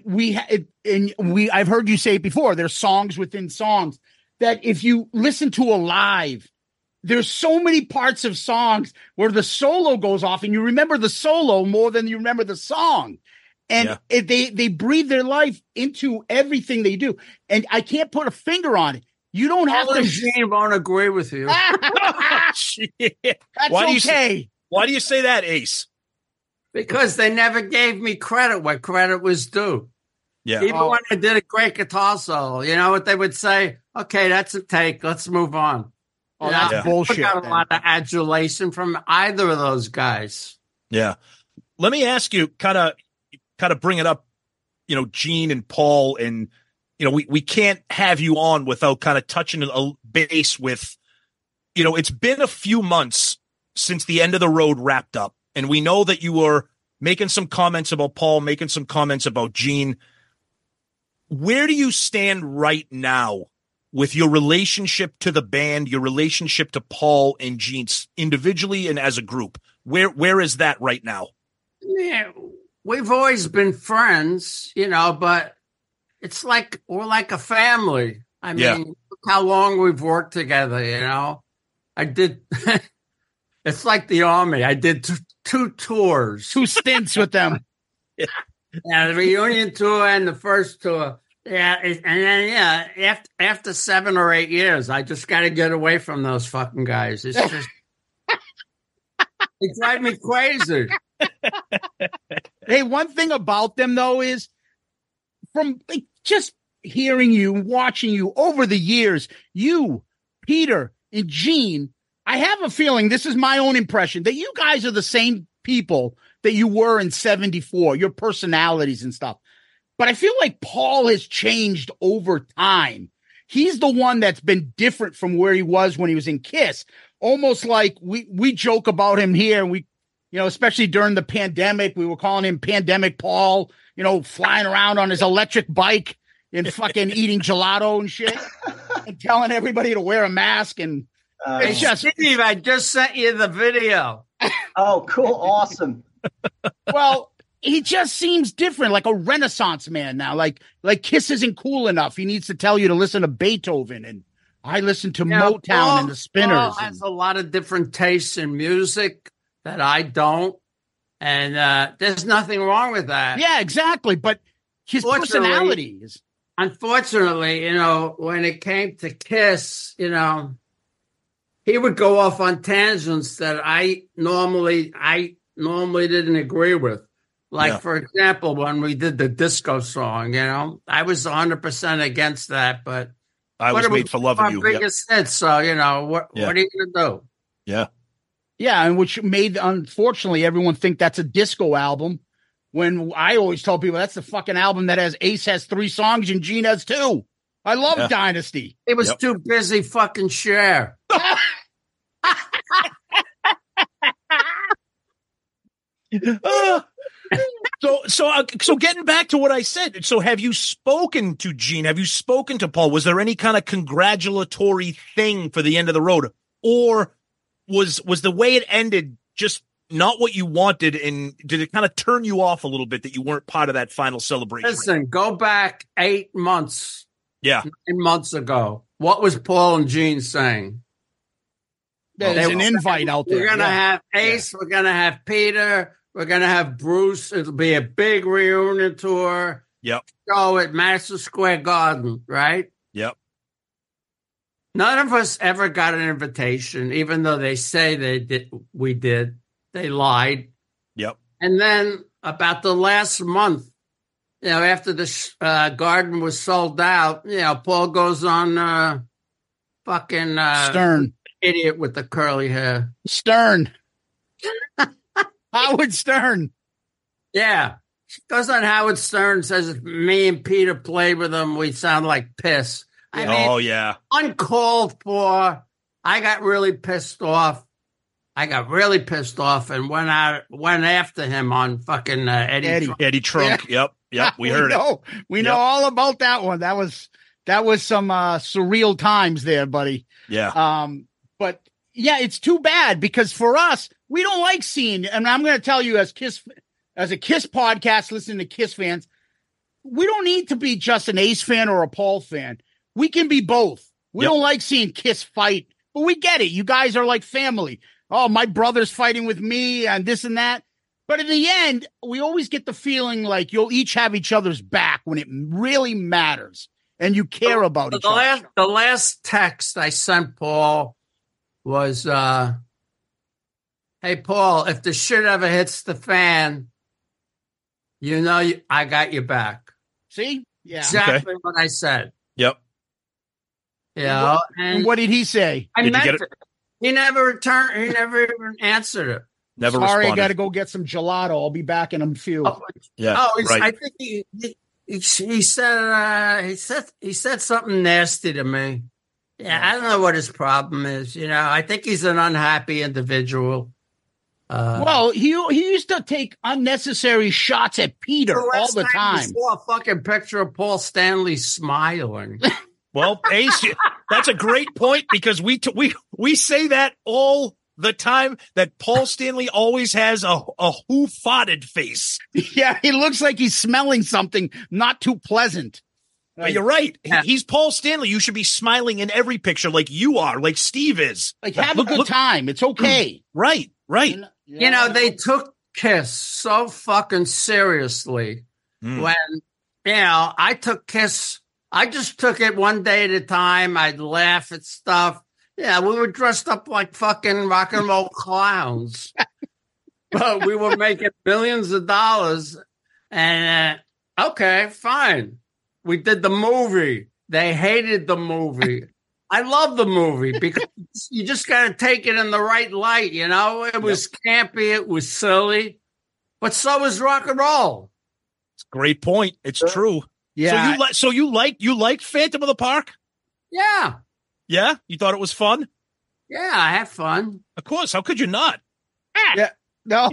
I've heard you say it before. There's songs within songs that if you listen to a live, there's so many parts of songs where the solo goes off and you remember the solo more than you remember the song. And they breathe their life into everything they do. And I can't put a finger on it. You don't have to. Gene won't agree with you. That's okay. Why do you say that, Ace? Because they never gave me credit where credit was due. Yeah. Even when I did a great guitar solo, you know what they would say? Okay, that's a take. Let's move on. Oh, that's bullshit. I got a lot of adulation from either of those guys. Yeah. Let me ask you, kind of bring it up, Gene and Paul, and, we can't have you on without kind of touching a base with, it's been a few months since the End of the Road wrapped up. And we know that you were making some comments about Paul, making some comments about Gene. Where do you stand right now with your relationship to the band, your relationship to Paul and Gene individually and as a group? Where is that right now? Yeah, we've always been friends, but it's like we're like a family. I mean, look how long we've worked together, I did. It's like the Army. I did two tours, 2 stints with them. Yeah, the reunion tour and the first tour. Yeah, and then after 7 or 8 years, I just got to get away from those fucking guys. It's just they drive me crazy. Hey, one thing about them though is from like just hearing you, watching you over the years, you, Peter, and Gene, I have a feeling, this is my own impression, that you guys are the same people that you were in 74, your personalities and stuff. But I feel like Paul has changed over time. He's the one that's been different from where he was when he was in Kiss. Almost like we joke about him here. We, especially during the pandemic, we were calling him Pandemic Paul, flying around on his electric bike and fucking eating gelato and shit and telling everybody to wear a mask. And it's just, Steve, I just sent you the video. Oh, cool. Awesome. Well, he just seems different, like a Renaissance man now. Like Kiss isn't cool enough. He needs to tell you to listen to Beethoven, and I listen to Motown and the Spinners. Paul has a lot of different tastes in music that I don't, and there's nothing wrong with that. Yeah, exactly. But his personality is. Unfortunately, when it came to Kiss, he would go off on tangents that I normally didn't agree with. Like, for example, when we did the disco song, I was 100% against that, but I was made for loving you. Our biggest hit, so, what are you going to do? Yeah. Yeah, and which made, unfortunately, everyone think that's a disco album, when I always tell people that's the fucking album that has Ace has 3 songs and Gene has 2. I love Dynasty. He was too busy fucking Cher. So getting back to what I said, so have you spoken to Gene? Have you spoken to Paul? Was there any kind of congratulatory thing for the end of the road? Or was the way it ended just not what you wanted, and did it kind of turn you off a little bit that you weren't part of that final celebration? Listen, go back 8 months. Yeah. 9 months ago. What was Paul and Gene saying? There's an invite out there. We're going to have Ace. We're going to have Peter. We're going to have Bruce. It'll be a big reunion tour. Yep. Show at Madison Square Garden, right? Yep. None of us ever got an invitation, even though they say they did. We did. They lied. Yep. And then about the last month, after the garden was sold out, Paul goes on fucking Stern. Idiot with the curly hair. Stern. Howard Stern. Yeah. Goes on Howard Stern, says if me and Peter played with him, we sound like piss. I mean, uncalled for. I got really pissed off. And went after him on fucking Eddie Trunk. Yeah. Yep. We heard it. We know all about that one. That was some surreal times there, buddy. Yeah. But yeah, it's too bad because for us, we don't like seeing, and I'm going to tell you as a Kiss podcast, listening to Kiss fans, we don't need to be just an Ace fan or a Paul fan. We can be both. We don't like seeing Kiss fight, but we get it. You guys are like family. Oh, my brother's fighting with me and this and that. But in the end, we always get the feeling like you'll each have each other's back when it really matters and you care about each other. The last text I sent Paul was, hey, Paul, if the shit ever hits the fan, I got your back. See? Yeah. Exactly what I said. Yep. And what did he say? I meant it. He never returned. He never even answered it. Never Sorry, responded. I got to go get some gelato. I'll be back in a few. Right. I think he said something nasty to me. Yeah, I don't know what his problem is. I think he's an unhappy individual. Well, he used to take unnecessary shots at Peter all the time. I saw a fucking picture of Paul Stanley smiling. Well, Ace, that's a great point because we say that all the time, that Paul Stanley always has a who-farted face. Yeah, he looks like he's smelling something not too pleasant. But you're right. He's Paul Stanley. You should be smiling in every picture like you are, like Steve is. Like, have a good time. It's okay. Right. They took Kiss so fucking seriously when I took Kiss. I just took it one day at a time. I'd laugh at stuff. Yeah, we were dressed up like fucking rock and roll clowns. But we were making millions of dollars. And, okay, fine. We did the movie. They hated the movie. I love the movie because you just got to take it in the right light, you know? It was campy. It was silly. But so is rock and roll. It's a great point. It's true. Yeah. So you liked Phantom of the Park? Yeah. Yeah? You thought it was fun? Yeah, I had fun. Of course. How could you not? Yeah. No.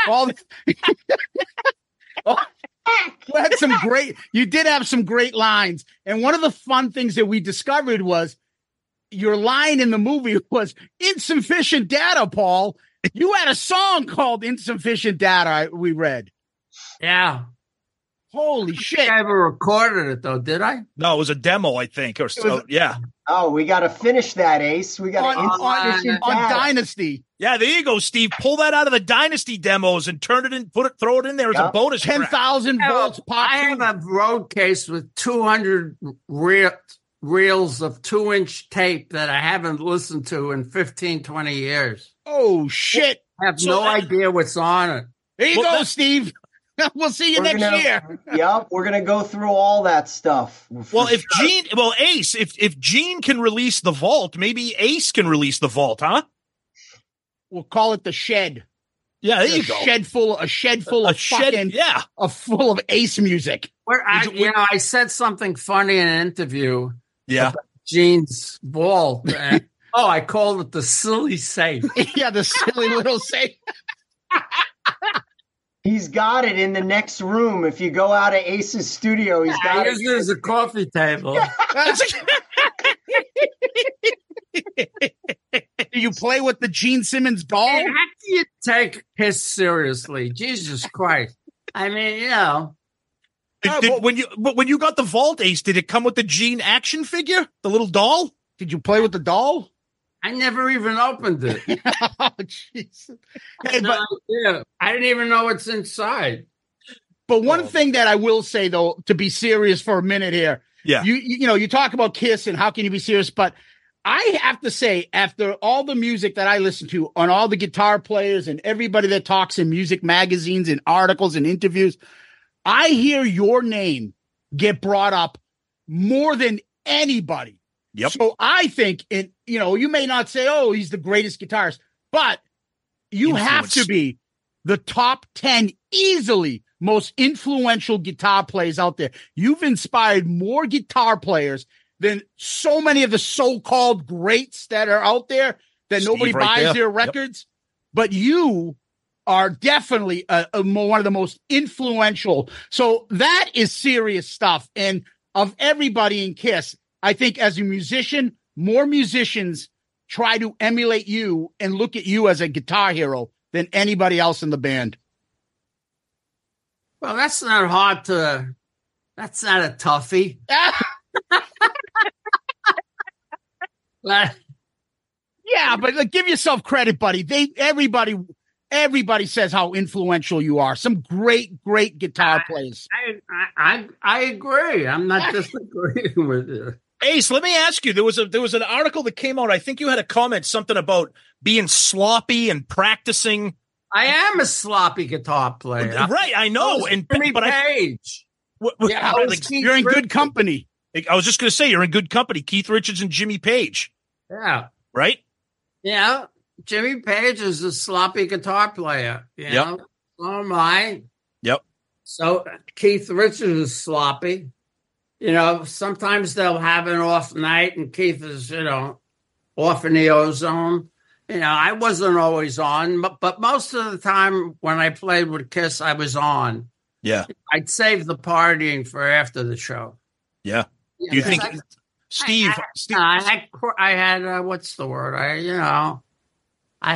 You did have some great lines. And one of the fun things that we discovered was your line in the movie was insufficient data, Paul. You had a song called Insufficient Data, we read. Yeah. Holy shit. I ever recorded it, though, did I? No, it was a demo, I think. Or so, yeah. Oh, we got to finish that, Ace. We got on Dynasty. Yeah, there you go, Steve. Pull that out of the Dynasty demos and turn it in, throw it in there as a bonus. 10,000 volts. I have a road case with 200 reels of 2-inch tape that I haven't listened to in 15, 20 years. Oh, shit. I have no idea what's on it. There you go, Steve. We'll see you next year. Yep, we're gonna go through all that stuff. Well, Ace, if Gene can release the vault, maybe Ace can release the vault, huh? We'll call it the shed. Yeah, there you go. A shed full of Ace music. I said something funny in an interview. Yeah, about Gene's vault. I called it the silly safe. Yeah, the silly little safe. He's got it in the next room. If you go out of Ace's studio, he's got it. There's a coffee table. Do you play with the Gene Simmons ball? How do you take Kiss seriously? Jesus Christ. I mean, when you got the vault, Ace, did it come with the Gene action figure? The little doll? Did you play with the doll? I never even opened it. Oh, jeez. Hey, I didn't even know what's inside. But one thing that I will say, though, to be serious for a minute here, you talk about Kiss and how can you be serious, but I have to say, after all the music that I listen to on all the guitar players and everybody that talks in music magazines and articles and interviews, I hear your name get brought up more than anybody. Yep. So I think, you may not say, oh, he's the greatest guitarist, but you have to be the top 10 easily most influential guitar players out there. You've inspired more guitar players than so many of the so-called greats that are out there that nobody buys their records. Yep. But you are definitely one of the most influential. So that is serious stuff. And of everybody in Kiss, I think as a musician, more musicians try to emulate you and look at you as a guitar hero than anybody else in the band. Well, that's not that's not a toughie. Yeah, but give yourself credit, buddy. Everybody says how influential you are. Some great guitar players. I agree. I'm not disagreeing with you. Ace, let me ask you. There was an article that came out. I think you had a comment, something about being sloppy and practicing. I am a sloppy guitar player. Right, I know. Jimmy Page. You're in good company. I was just going to say, you're in good company. Keith Richards and Jimmy Page. Yeah. Right? Yeah. Jimmy Page is a sloppy guitar player. You know? So am I. Yep. So Keith Richards is sloppy. Sometimes they'll have an off night and Keith is, off in the ozone. I wasn't always on, but most of the time when I played with Kiss, I was on. Yeah. I'd save the partying for after the show. Yeah. Do you think, Steve? I had what's the word? I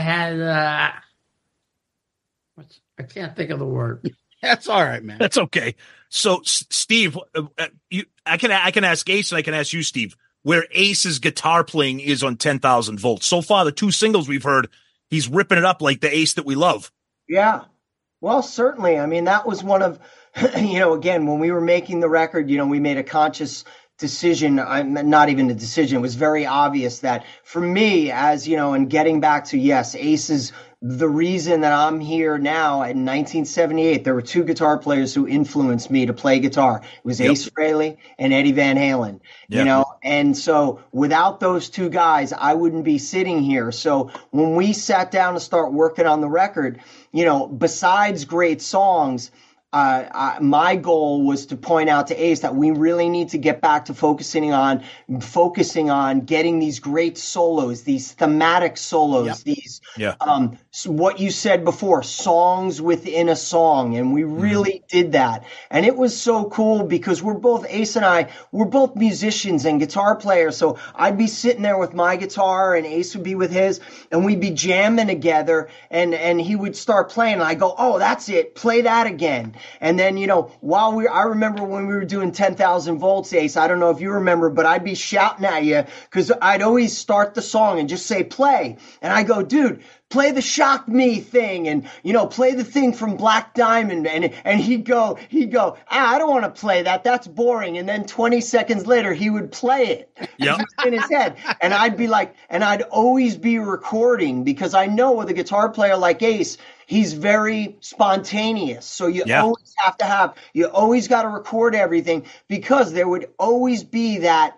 can't think of the word. That's all right, man. That's okay. So, Steve, I can ask Ace and I can ask you, Steve, where Ace's guitar playing is on 10,000 volts. So far, the two singles we've heard, he's ripping it up like the Ace that we love. Yeah. Well, certainly. I mean, that was one of, again, when we were making the record, we made a conscious decision. Not even a decision. It was very obvious that for me, as and getting back to, yes, Ace is the reason that I'm here now. In 1978, there were two guitar players who influenced me to play guitar. It was Ace Frehley and Eddie Van Halen, and so without those two guys, I wouldn't be sitting here. So when we sat down to start working on the record, besides great songs, my goal was to point out to Ace that we really need to get back to focusing on getting these great solos, these thematic solos, these what you said before, songs within a song, and we really did that. And it was so cool because Ace and I, we're both musicians and guitar players. So I'd be sitting there with my guitar and Ace would be with his, and we'd be jamming together, and he would start playing, and I go, "Oh, that's it, play that again." And then, I remember when we were doing 10,000 volts, Ace, I don't know if you remember, but I'd be shouting at you because I'd always start the song and just say, play. And I go, dude, play the Shock Me thing and, play the thing from Black Diamond. And he'd go, I don't want to play that. That's boring. And then 20 seconds later, he would play it in his head. And I'd be like, and I'd always be recording because I know with a guitar player like Ace, he's very spontaneous. So you always got to record everything because there would always be that,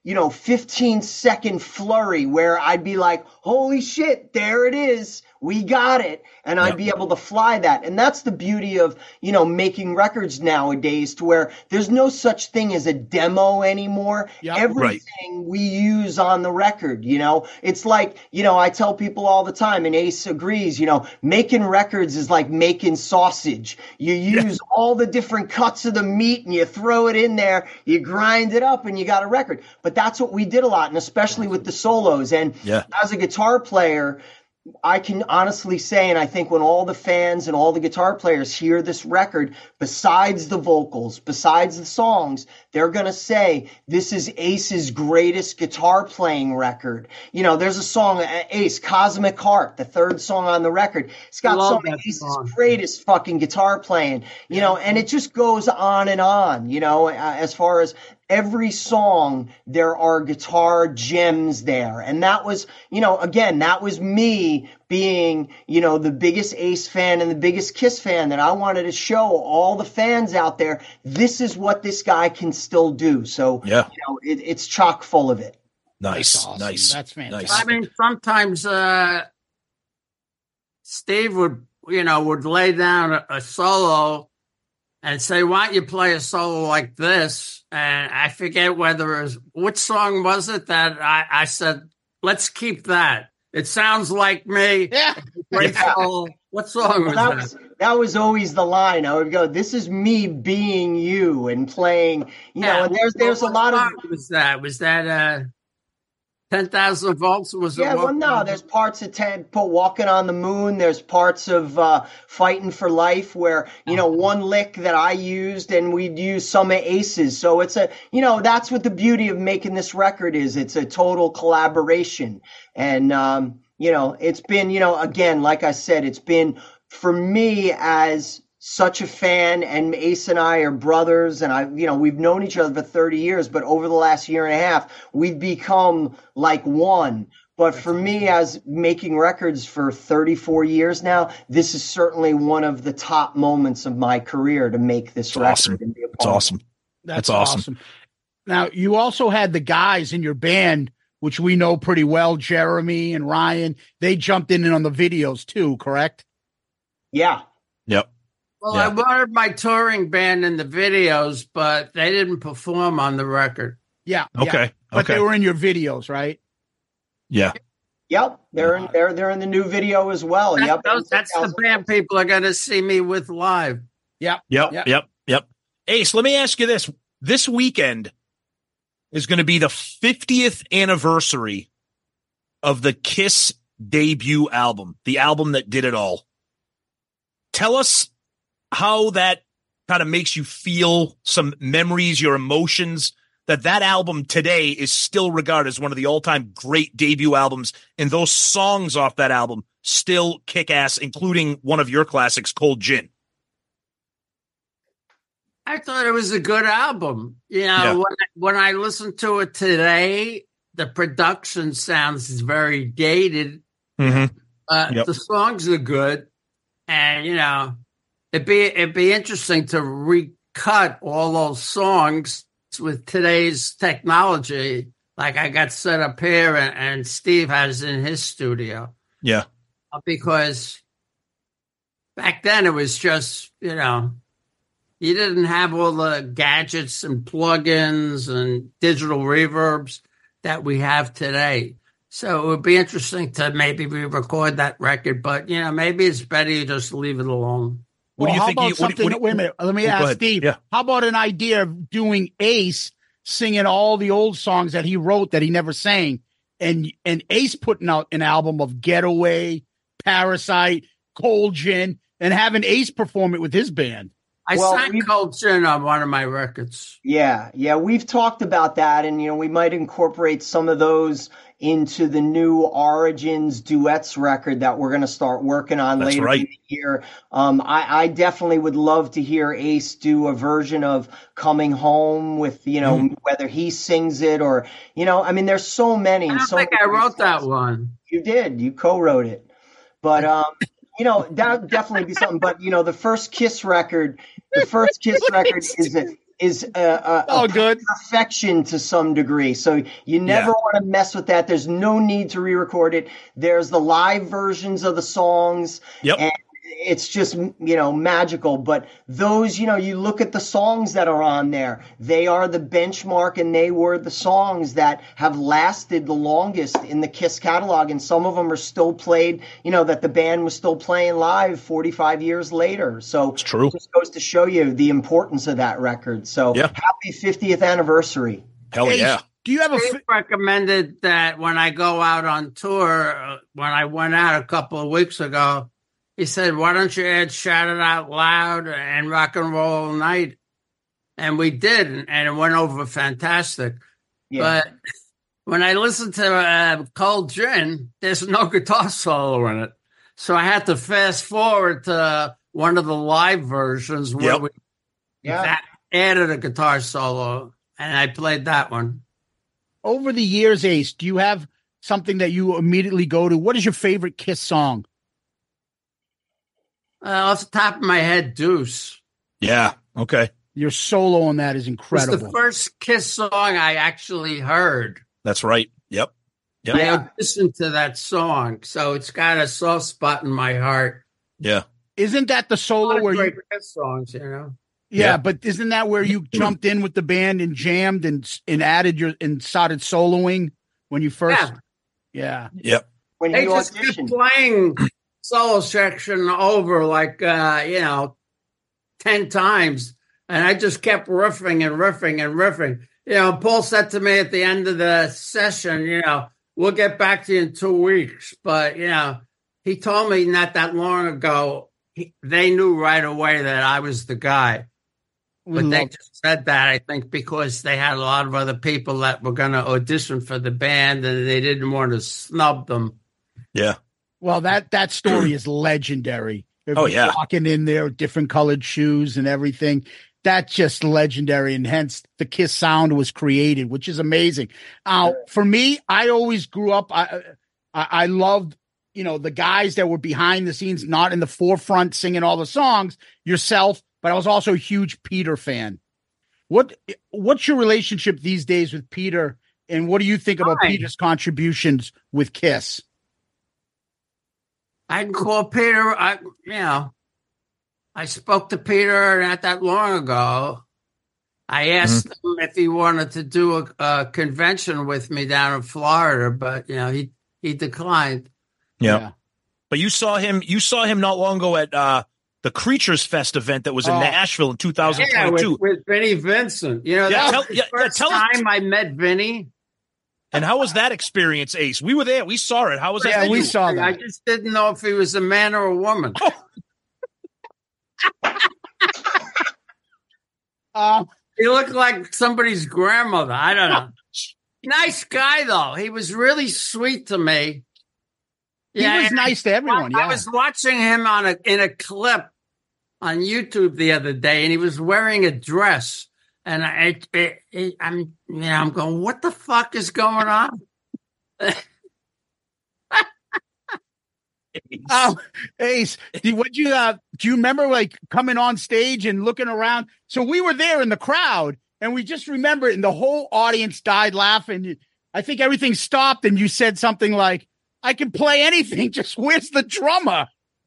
15-second flurry where I'd be like, holy shit, there it is. We got it. And I'd be able to fly that. And that's the beauty of, making records nowadays to where there's no such thing as a demo anymore. Everything we use on the record, it's like, I tell people all the time and Ace agrees, making records is like making sausage. You use all the different cuts of the meat and you throw it in there, you grind it up and you got a record. But that's what we did a lot. And especially with the solos. And as a guitar player, I can honestly say, and I think when all the fans and all the guitar players hear this record, besides the vocals, besides the songs, they're going to say, this is Ace's greatest guitar playing record. There's a song, Ace, Cosmic Heart, the third song on the record. It's got some of Ace's greatest fucking guitar playing, and it just goes on and on, as far as every song, there are guitar gems there. And that was, again, that was me being, the biggest Ace fan and the biggest Kiss fan, that I wanted to show all the fans out there, this is what this guy can still do. So, it's chock full of it. Nice. That's awesome. Nice. That's fantastic. Nice. I mean, sometimes Steve would lay down a solo and say, why don't you play a solo like this? And I forget which song was it that I said, let's keep that. It sounds like me. Yeah. Great solo. What song was that? That was always the line. I would go, this is me being you and playing, and there's a lot of. Was that 10,000 volts? There's parts of Walking on the Moon. There's parts of Fighting for Life where, one lick that I used and we'd use some of Ace's. So it's that's what the beauty of making this record is. It's a total collaboration. And, it's been, again, like I said, it's been for me as such a fan, and Ace and I are brothers, and we've known each other for 30 years, but over the last year and a half, we've become like one. But for me, as making records for 34 years now, this is certainly one of the top moments of my career to make this record. Awesome. And be a part That's awesome. That's awesome. Now, you also had the guys in your band, which we know pretty well, Jeremy and Ryan. They jumped in on the videos too, correct? Yeah. Yep. Well, I wanted my touring band in the videos, but they didn't perform on the record. Yeah. Okay. But they were in your videos, right? Yeah. Yep. They're in the new video as well. That's the band people are going to see me with live. Yep. Ace, let me ask you this. This weekend is going to be the 50th anniversary of the Kiss debut album, the album that did it all. Tell us how that kind of makes you feel, some memories, your emotions, that album today is still regarded as one of the all-time great debut albums, and those songs off that album still kick ass, including one of your classics, Cold Gin. I thought it was a good album. You know, Yeah. when I listen to it today, the production sounds very dated. Mm-hmm. Yep. The songs are good, and you know, it'd be interesting to recut all those songs with today's technology. Like I got set up here, and Steve has in his studio. Yeah. Because back then it was just, you know, you didn't have all the gadgets and plugins and digital reverbs that we have today. So it would be interesting to maybe re-record that record, but you know, maybe it's better you just leave it alone. What do you how think? about something? Wait a minute. Let me ask ahead. Steve. Yeah. How about an idea of doing Ace singing all the old songs that he wrote that he never sang, and Ace putting out an album of Getaway, Parasite, Cold Gin, and having Ace perform it with his band? I sang Cold Gin on one of my records. Yeah, we've talked about that, and you know, we might incorporate some of those into the new Origins duets record that we're going to start working on later in the year. I definitely would love to hear Ace do a version of Coming Home with, you know, whether he sings it or, you know, I mean, there's so many. I don't think I wrote that one. You did. You co-wrote it. But, you know, that would definitely be something. But, you know, the first Kiss record is a good perfection to some degree. So you never want to mess with that. There's no need to re-record it. There's the live versions of the songs. Yep. And it's just, you know, magical. But those, you know, you look at the songs that are on there, they are the benchmark, and they were the songs that have lasted the longest in the Kiss catalog. And some of them are still played, you know, that the band was still playing live 45 years later. So it's true. It just goes to show you the importance of that record. So happy 50th anniversary. Hell yeah. Do you have recommended that when I go out on tour, when I went out a couple of weeks ago, he said, why don't you add Shout It Out Loud and Rock and Roll All Night? And we did, and it went over fantastic. Yeah. But when I listened to Cold Gin, there's no guitar solo in it. So I had to fast forward to one of the live versions where we added a guitar solo, and I played that one. Over the years, Ace, do you have something that you immediately go to? What is your favorite Kiss song? Off the top of my head, Deuce. Yeah. Okay. Your solo on that is incredible. It's the first Kiss song I actually heard. That's right. Yep. I listened to that song, so it's got a soft spot in my heart. Yeah. Isn't that the solo where you Kiss songs, you know? Yeah, but isn't that where you jumped in with the band and jammed and added and started soloing when you first? Yeah. Yep. When they you just kept playing solo section over like 10 times, and I just kept riffing and riffing and riffing. You know, Paul said to me at the end of the session, you know, we'll get back to you in 2 weeks. But you know, he told me not that long ago they knew right away that I was the guy. But they just said that, I think, because they had a lot of other people that were going to audition for the band, and they didn't want to snub them. Yeah. Well, that story is legendary. Walking in there with different colored shoes and everything. That's just legendary, and hence the Kiss sound was created, which is amazing. For me, I always grew up. I loved, you know, the guys that were behind the scenes, not in the forefront singing all the songs, yourself, but I was also a huge Peter fan. What's your relationship these days with Peter, and what do you think about Peter's contributions with Kiss? I can call Peter. I spoke to Peter not that long ago. I asked him if he wanted to do a convention with me down in Florida, but you know, he declined. Yeah. But you saw him not long ago at the Creatures Fest event that was in Nashville in 2022. Yeah, with Vinnie Vincent. You know, that was the first time I met Vinnie. And how was that experience, Ace? We were there. We saw it. How was that? Yeah, we saw that. I just didn't know if he was a man or a woman. He looked like somebody's grandmother. I don't know. Nice guy, though. He was really sweet to me. He was nice to everyone. I was watching him in a clip on YouTube the other day, and he was wearing a dress. And I'm going, what the fuck is going on? Ace, do you remember like coming on stage and looking around? So we were there in the crowd, and we just remember it, and the whole audience died laughing. I think everything stopped, and you said something like, "I can play anything. Just where's the drummer?"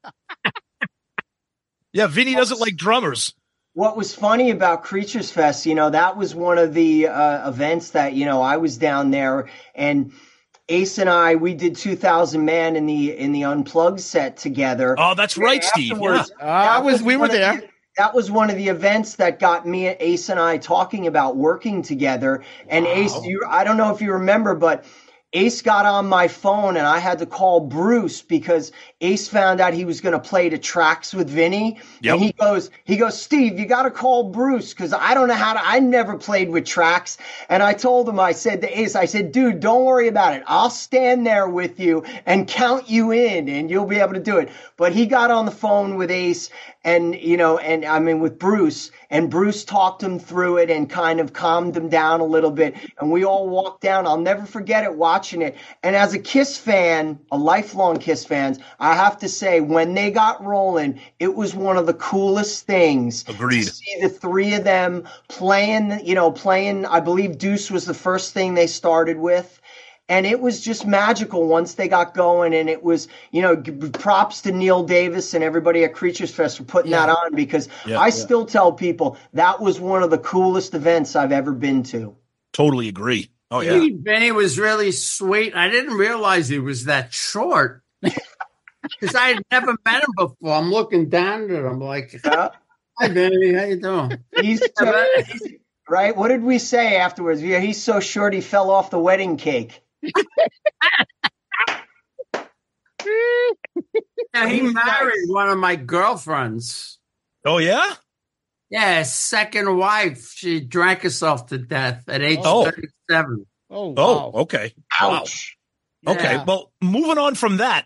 Yeah, Vinny doesn't like drummers. What was funny about Creatures Fest, that was one of the events that, I was down there, and Ace and I, we did 2,000 Man in the Unplugged set together. Oh, that's right, Steve. Yeah. We were there. That was one of the events that got me, Ace and I talking about working together. And Ace, I don't know if you remember, but Ace got on my phone and I had to call Bruce because Ace found out he was going to play the tracks with Vinny. Yep. And he goes, Steve, you got to call Bruce because I don't know I never played with tracks. And I told him, I said to Ace, I said, dude, don't worry about it. I'll stand there with you and count you in and you'll be able to do it. But he got on the phone with Ace and, with Bruce, and Bruce talked him through it and kind of calmed him down a little bit. And we all walked down. I'll never forget it watching it. And as a Kiss fan, a lifelong Kiss fan, I have to say, when they got rolling, it was one of the coolest things. Agreed. To see the three of them playing, I believe Deuce was the first thing they started with. And it was just magical once they got going. And it was, props to Neil Davis and everybody at Creatures Fest for putting that on because I still tell people that was one of the coolest events I've ever been to. Totally agree. Oh, yeah. Vinny was really sweet. I didn't realize he was that short because I had never met him before. I'm looking down at him like, hi, Vinny, how you doing? He's right. What did we say afterwards? Yeah, he's so short he fell off the wedding cake. Yeah, he married one of my girlfriends. Oh, yeah? Yeah, his second wife. She drank herself to death at age 37. Oh, wow. Oh, okay. Ouch. Wow. Okay, well, moving on from that,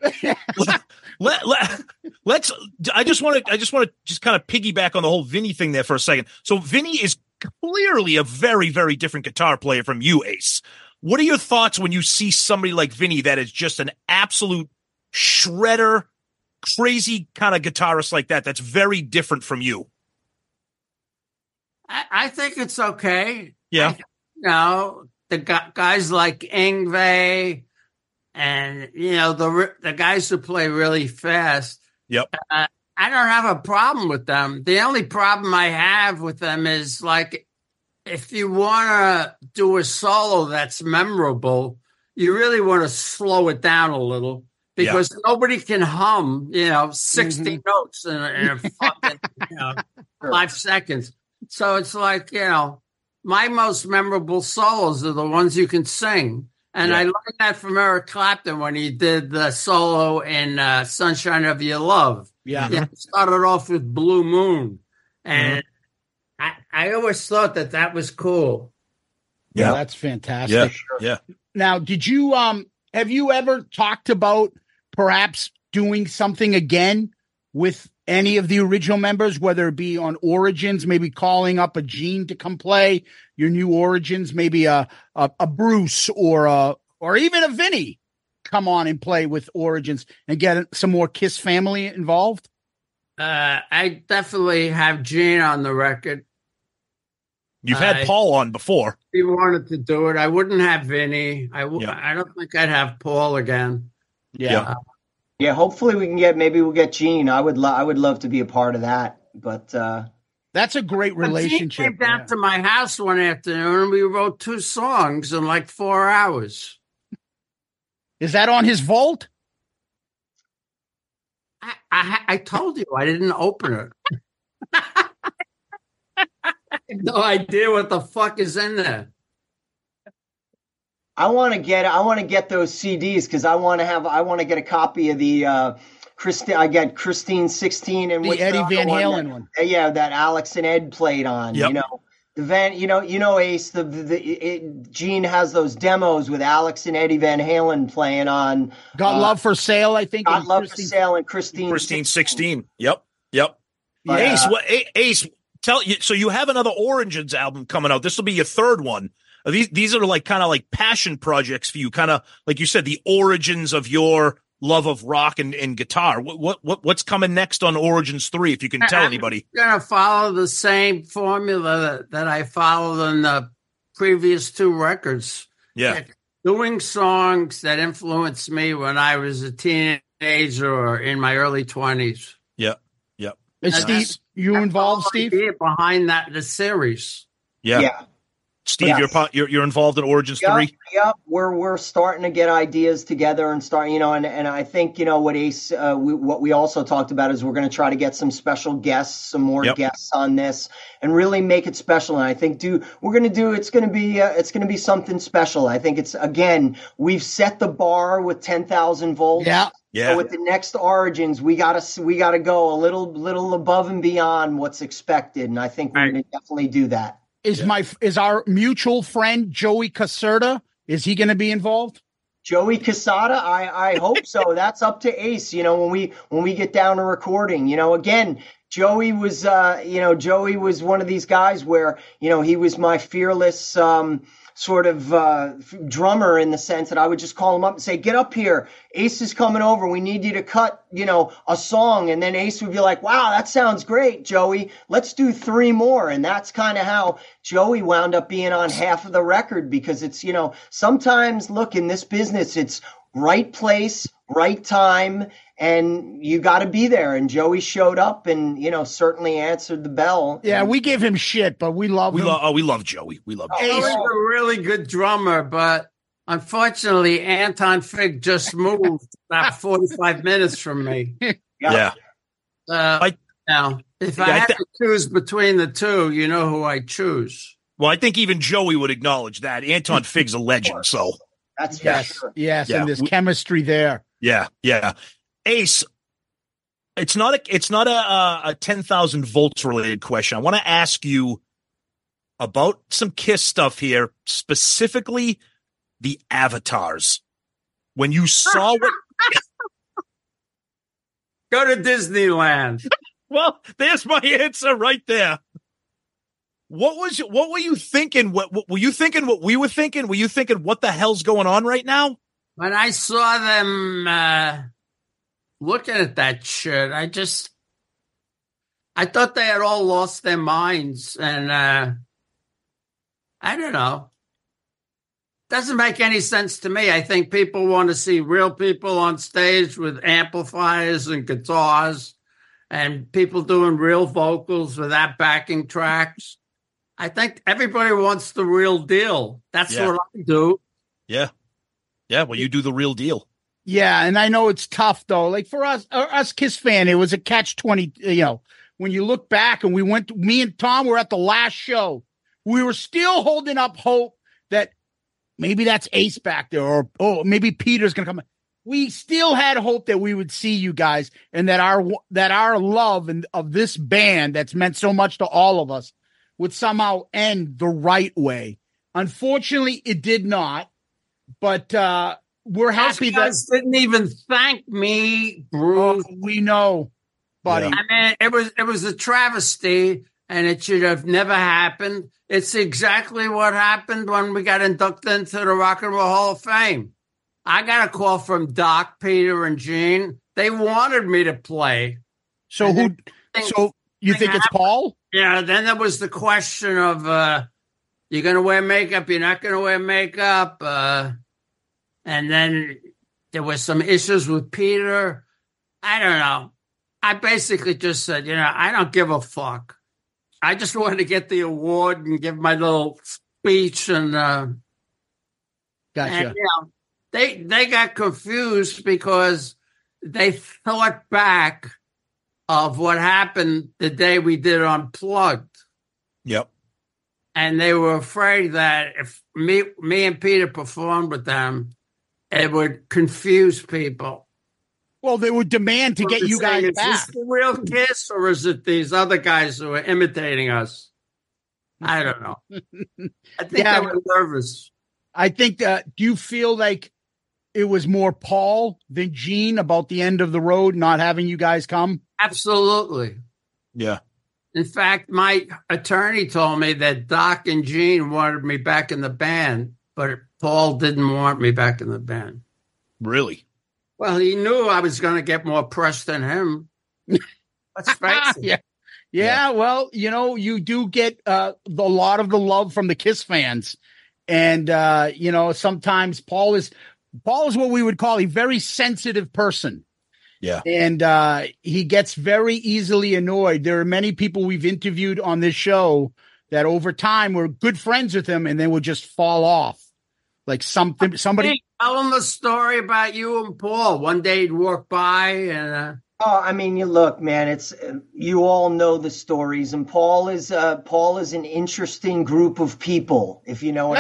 let's. I just want to just kind of piggyback on the whole Vinny thing there for a second. So Vinny is clearly a very, very different guitar player from you, Ace. What are your thoughts when you see somebody like Vinny that is just an absolute shredder, crazy kind of guitarist like that? That's very different from you. I think it's okay. Yeah. The guys like Yngwie and, the guys who play really fast. Yep. I don't have a problem with them. The only problem I have with them is like, if you want to do a solo that's memorable, you really want to slow it down a little because nobody can hum, 60 notes in a fucking, 5 seconds. So it's like, my most memorable solos are the ones you can sing. And I learned that from Eric Clapton when he did the solo in Sunshine of Your Love. Yeah. He started off with Blue Moon. And I always thought that was cool. Yeah, that's fantastic. Yeah. Now, did you have you ever talked about perhaps doing something again with any of the original members, whether it be on Origins, maybe calling up a Gene to come play your new Origins, maybe a Bruce or even a Vinny come on and play with Origins and get some more Kiss family involved? I definitely have Gene on the record. You've had Paul on before. He wanted to do it. I wouldn't have Vinny. I don't think I'd have Paul again. Yeah. Yeah, hopefully we'll get Gene. I would love to be a part of that. But that's a great relationship. Gene came down to my house one afternoon and we wrote 2 songs in like 4 hours. Is that on his vault? I told you I didn't open it. I have no idea what the fuck is in there. I want to get those CDs because I want to get a copy of the Christine 16 and the Eddie Van Halen one. Yeah, that Alex and Ed played on. Yep. Ace, Gene has those demos with Alex and Eddie Van Halen playing on Got Love for Sale, I think. Got Love for Sale and Christine 16. Yep. But, Ace, tell you. So you have another Origins album coming out. This will be your third one. These are like kind of like passion projects for you, kind of like you said, the origins of your love of rock and guitar. What's coming next on Origins 3? If you can tell anybody, I'm gonna follow the same formula that I followed on the previous two records. Yeah, doing songs that influenced me when I was a teenager or in my early 20s. Yeah. Is Steve, you involved, Steve? Behind the series. Yeah. Steve, you're involved in Origins 3? Yep. We're starting to get ideas together and start, and I think, what Ace, what we also talked about is we're going to try to get some special guests, some more guests on this and really make it special. And I think it's going to be something special. I think we've set the bar with 10,000 volts. Yeah. Yeah. So with the next Origins, we gotta go a little above and beyond what's expected. And I think we're going to definitely do that. Is our mutual friend Joey Caserta, is he going to be involved? Joey Casada, I hope so. That's up to Ace. When we get down to recording, again, Joey was one of these guys where, he was my fearless, sort of drummer in the sense that I would just call him up and say, get up here. Ace is coming over. We need you to cut, a song. And then Ace would be like, wow, that sounds great, Joey. Let's do 3 more. And that's kind of how Joey wound up being on half of the record because it's, sometimes look in this business, it's right place, right time, and you got to be there. And Joey showed up and, certainly answered the bell. Yeah, we give him shit, but we love him. We love Joey. We love Joey. He's a really good drummer, but unfortunately, Anton Fig just moved about 45 minutes from me. Yeah. Now, if I had to choose between the two, you know who I choose. Well, I think even Joey would acknowledge that. Anton Fig's a legend, so. That's sure. Yes, and there's chemistry there. Yeah. Ace, it's not a 10,000 volts related question. I want to ask you about some Kiss stuff here, specifically the avatars. When you saw what go to Disneyland. Well, there's my answer right there. What were you thinking? What were you thinking? What we were thinking? Were you thinking what the hell's going on right now? When I saw them looking at that shit, I thought they had all lost their minds, and I don't know. Doesn't make any sense to me. I think people want to see real people on stage with amplifiers and guitars, and people doing real vocals without backing tracks. I think everybody wants the real deal. That's what I do. Yeah. Well, you do the real deal. Yeah, and I know it's tough though. Like for us Kiss fan, it was a catch-20. When you look back, and me and Tom were at the last show. We were still holding up hope that maybe that's Ace back there, or maybe Peter's gonna come. We still had hope that we would see you guys, and that our love of this band that's meant so much to all of us would somehow end the right way. Unfortunately, it did not. But we're happy that didn't even thank me, Bruce. Oh, we know, buddy. Yeah. I mean, it was a travesty, and it should have never happened. It's exactly what happened when we got inducted into the Rock and Roll Hall of Fame. I got a call from Doc, Peter, and Gene. They wanted me to play. So you think it's Paul? Yeah. Then there was the question of, you're going to wear makeup, you're not going to wear makeup. And then there was some issues with Peter. I don't know. I basically just said, I don't give a fuck. I just wanted to get the award and give my little speech. And, gotcha. And, they got confused because they thought back of what happened the day we did Unplugged. Yep. And they were afraid that if me and Peter performed with them, it would confuse people. Well, they would demand to get you guys is back. Is this the real Kiss, or is it these other guys who are imitating us? I don't know. I think they were nervous. I think do you feel like it was more Paul than Gene about the end of the road, not having you guys come? Absolutely. Yeah. In fact, my attorney told me that Doc and Gene wanted me back in the band, but Paul didn't want me back in the band. Really? Well, he knew I was going to get more press than him. Let's face it. Yeah. Well, you do get a lot of the love from the Kiss fans. And, sometimes Paul is what we would call a very sensitive person. Yeah. And he gets very easily annoyed. There are many people we've interviewed on this show that over time were good friends with him and then would just fall off. Like somebody. Tell him a story about you and Paul. One day he'd walk by and. Oh, I mean, you look, man. You all know the stories, and Paul is an interesting group of people, if you know what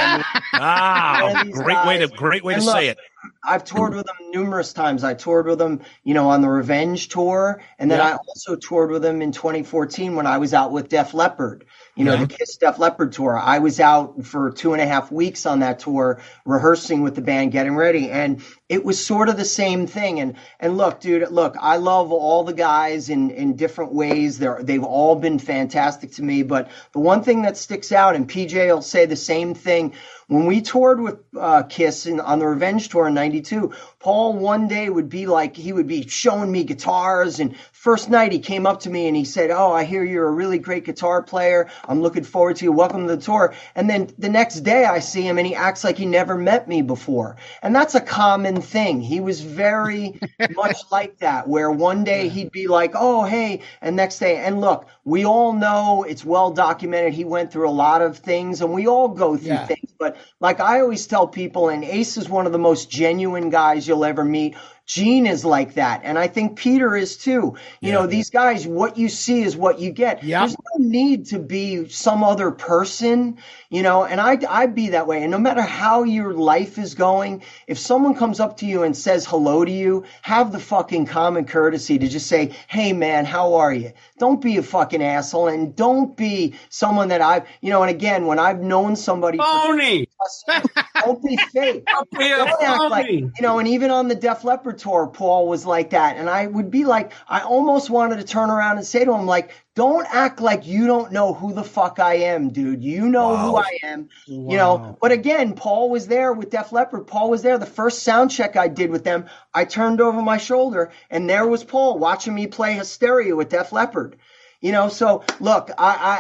I mean. Great way to say it. I've toured with him numerous times. I toured with him, on the Revenge tour, and then I also toured with him in 2014 when I was out with Def Leppard. The Kiss Def Leppard tour. I was out for 2.5 weeks on that tour, rehearsing with the band, getting ready, and it was sort of the same thing. And look, dude, I love all the guys in different ways. They've all been fantastic to me. But the one thing that sticks out, and PJ will say the same thing, when we toured with Kiss on the Revenge tour in '92, Paul one day would be showing me guitars, and first night he came up to me and he said, "Oh, I hear you're a really great guitar player. I'm looking forward to you. Welcome to the tour." And then the next day I see him and he acts like he never met me before. And that's a common thing. He was very much like that, where one day he'd be like, "Oh, hey," and next day. And look, we all know, it's well documented, he went through a lot of things, and we all go through things. But like I always tell people, and Ace is one of the most genuine guys you'll ever meet. Gene is like that. And I think Peter is too. These guys, what you see is what you get. Yep. There's no need to be some other person, and I'd be that way. And no matter how your life is going, if someone comes up to you and says hello to you, have the fucking common courtesy to just say, "Hey man, how are you?" Don't be a fucking asshole, and don't be someone that and again, when I've known somebody. Phony. Don't be fake. Don't act like, and even on the Def Leppard tour, Paul was like that. And I would be like, I almost wanted to turn around and say to him, like, don't act like you don't know who the fuck I am, dude. You know who I am, But again, Paul was there with Def Leppard. Paul was there. The first sound check I did with them, I turned over my shoulder and there was Paul watching me play Hysteria with Def Leppard. So look,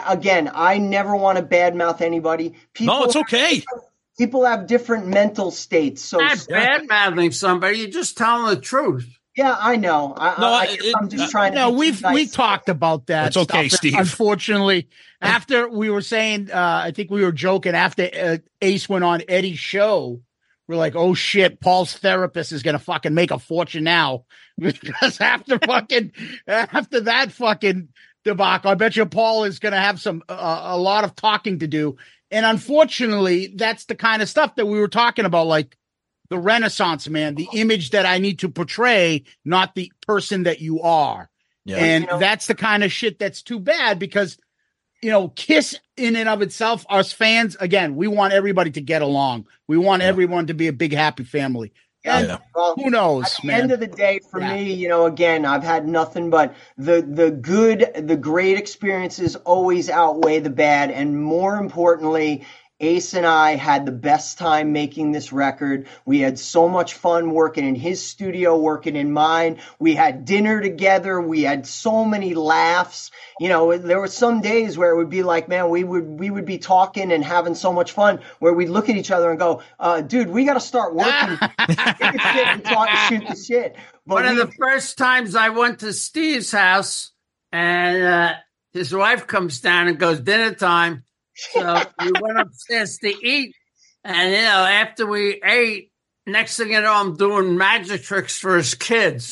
I never want to badmouth anybody. No, it's okay. People have different mental states. So not bad-mouthing somebody. You just tell them the truth. Yeah, I know. I'm just trying to. No, we talked about that. It's okay, stuff. Steve. Unfortunately, after we were saying, I think we were joking after Ace went on Eddie's show. We're like, oh shit, Paul's therapist is gonna fucking make a fortune now, because after that fucking debacle, I bet you Paul is gonna have a lot of talking to do. And unfortunately, that's the kind of stuff that we were talking about, like the Renaissance man, the image that I need to portray, not the person that you are. Yeah. And that's the kind of shit that's too bad, because, Kiss in and of itself, us fans, again, we want everybody to get along. We want everyone to be a big, happy family. And well, who knows, at the end of the day, for me, again, I've had nothing but the great experiences always outweigh the bad. And more importantly, Ace and I had the best time making this record. We had so much fun working in his studio, working in mine. We had dinner together. We had so many laughs. There were some days where it would be like, man, we would be talking and having so much fun, where we'd look at each other and go, dude, we got to start working. and talk and shoot the shit. But one of the first times I went to Steve's house, and his wife comes down and goes, "Dinner time." So we went upstairs to eat, and after we ate, next thing you know, I'm doing magic tricks for his kids.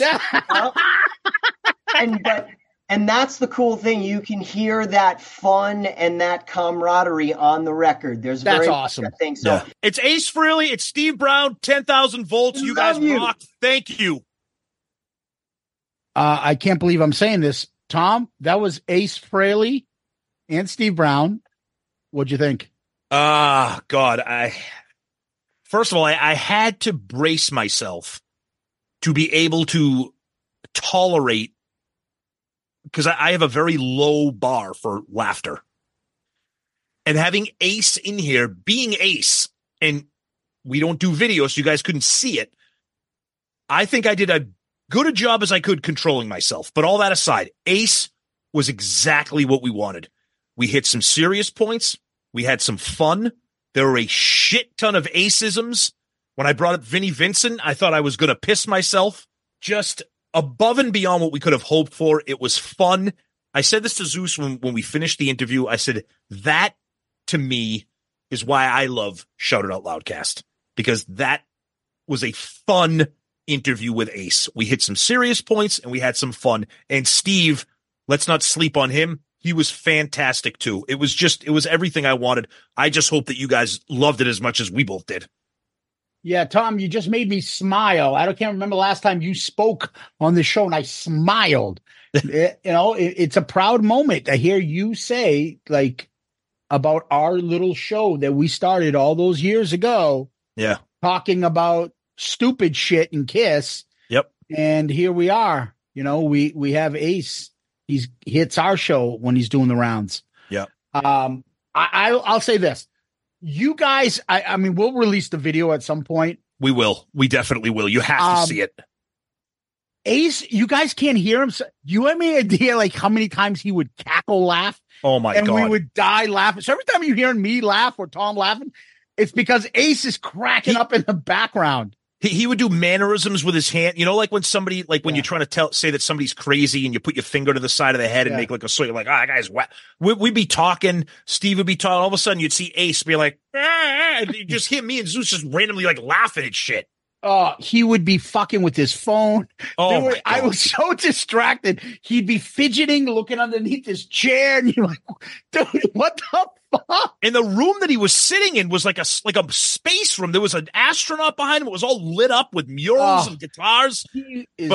And that's the cool thing. You can hear that fun and that camaraderie on the record. That's awesome. Much, I think so. Yeah. It's Ace Frehley. It's Steve Brown. 10,000 volts. You guys rock. Thank you. I can't believe I'm saying this, Tom. That was Ace Frehley and Steve Brown. What'd you think? God, first of all, I had to brace myself to be able to tolerate because I have a very low bar for laughter. And having Ace in here, being Ace, and we don't do video, so you guys couldn't see it. I think I did as good a job as I could controlling myself. But all that aside, Ace was exactly what we wanted. We hit some serious points. We had some fun. There were a shit ton of Ace-isms. When I brought up Vinnie Vincent, I thought I was going to piss myself. Just above and beyond what we could have hoped for. It was fun. I said this to Zeus when we finished the interview. I said, that to me is why I love Shout It Out Loudcast, because that was a fun interview with Ace. We hit some serious points and we had some fun. And Steve, let's not sleep on him. He was fantastic too. It was everything I wanted. I just hope that you guys loved it as much as we both did. Yeah, Tom, you just made me smile. Can't remember last time you spoke on the show and I smiled. It's a proud moment to hear you say, like, about our little show that we started all those years ago. Yeah. Talking about stupid shit and Kiss. Yep. And here we are. We have Ace. He hits our show when he's doing the rounds. Yeah. I'll say this. You guys, I mean, we'll release the video at some point. We will. We definitely will. You have to see it. Ace, you guys can't hear him. So, do you have any idea, like, how many times he would cackle laugh? Oh, my God. And we would die laughing. So every time you hear me laugh or Tom laughing, it's because Ace is cracking up in the background. He would do mannerisms with his hand. Like when somebody, like when you're trying to say that somebody's crazy and you put your finger to the side of the head and make like a sort of like, that guy's wet. We'd be talking. Steve would be talking. All of a sudden you'd see Ace be like, and you just hear me and Zeus just randomly like laughing at shit. He would be fucking with his phone. I was so distracted. He'd be fidgeting, looking underneath his chair, and you're like, dude, what the fuck? And the room that he was sitting in was like a space room. There was an astronaut behind him. It was all lit up with murals and guitars. It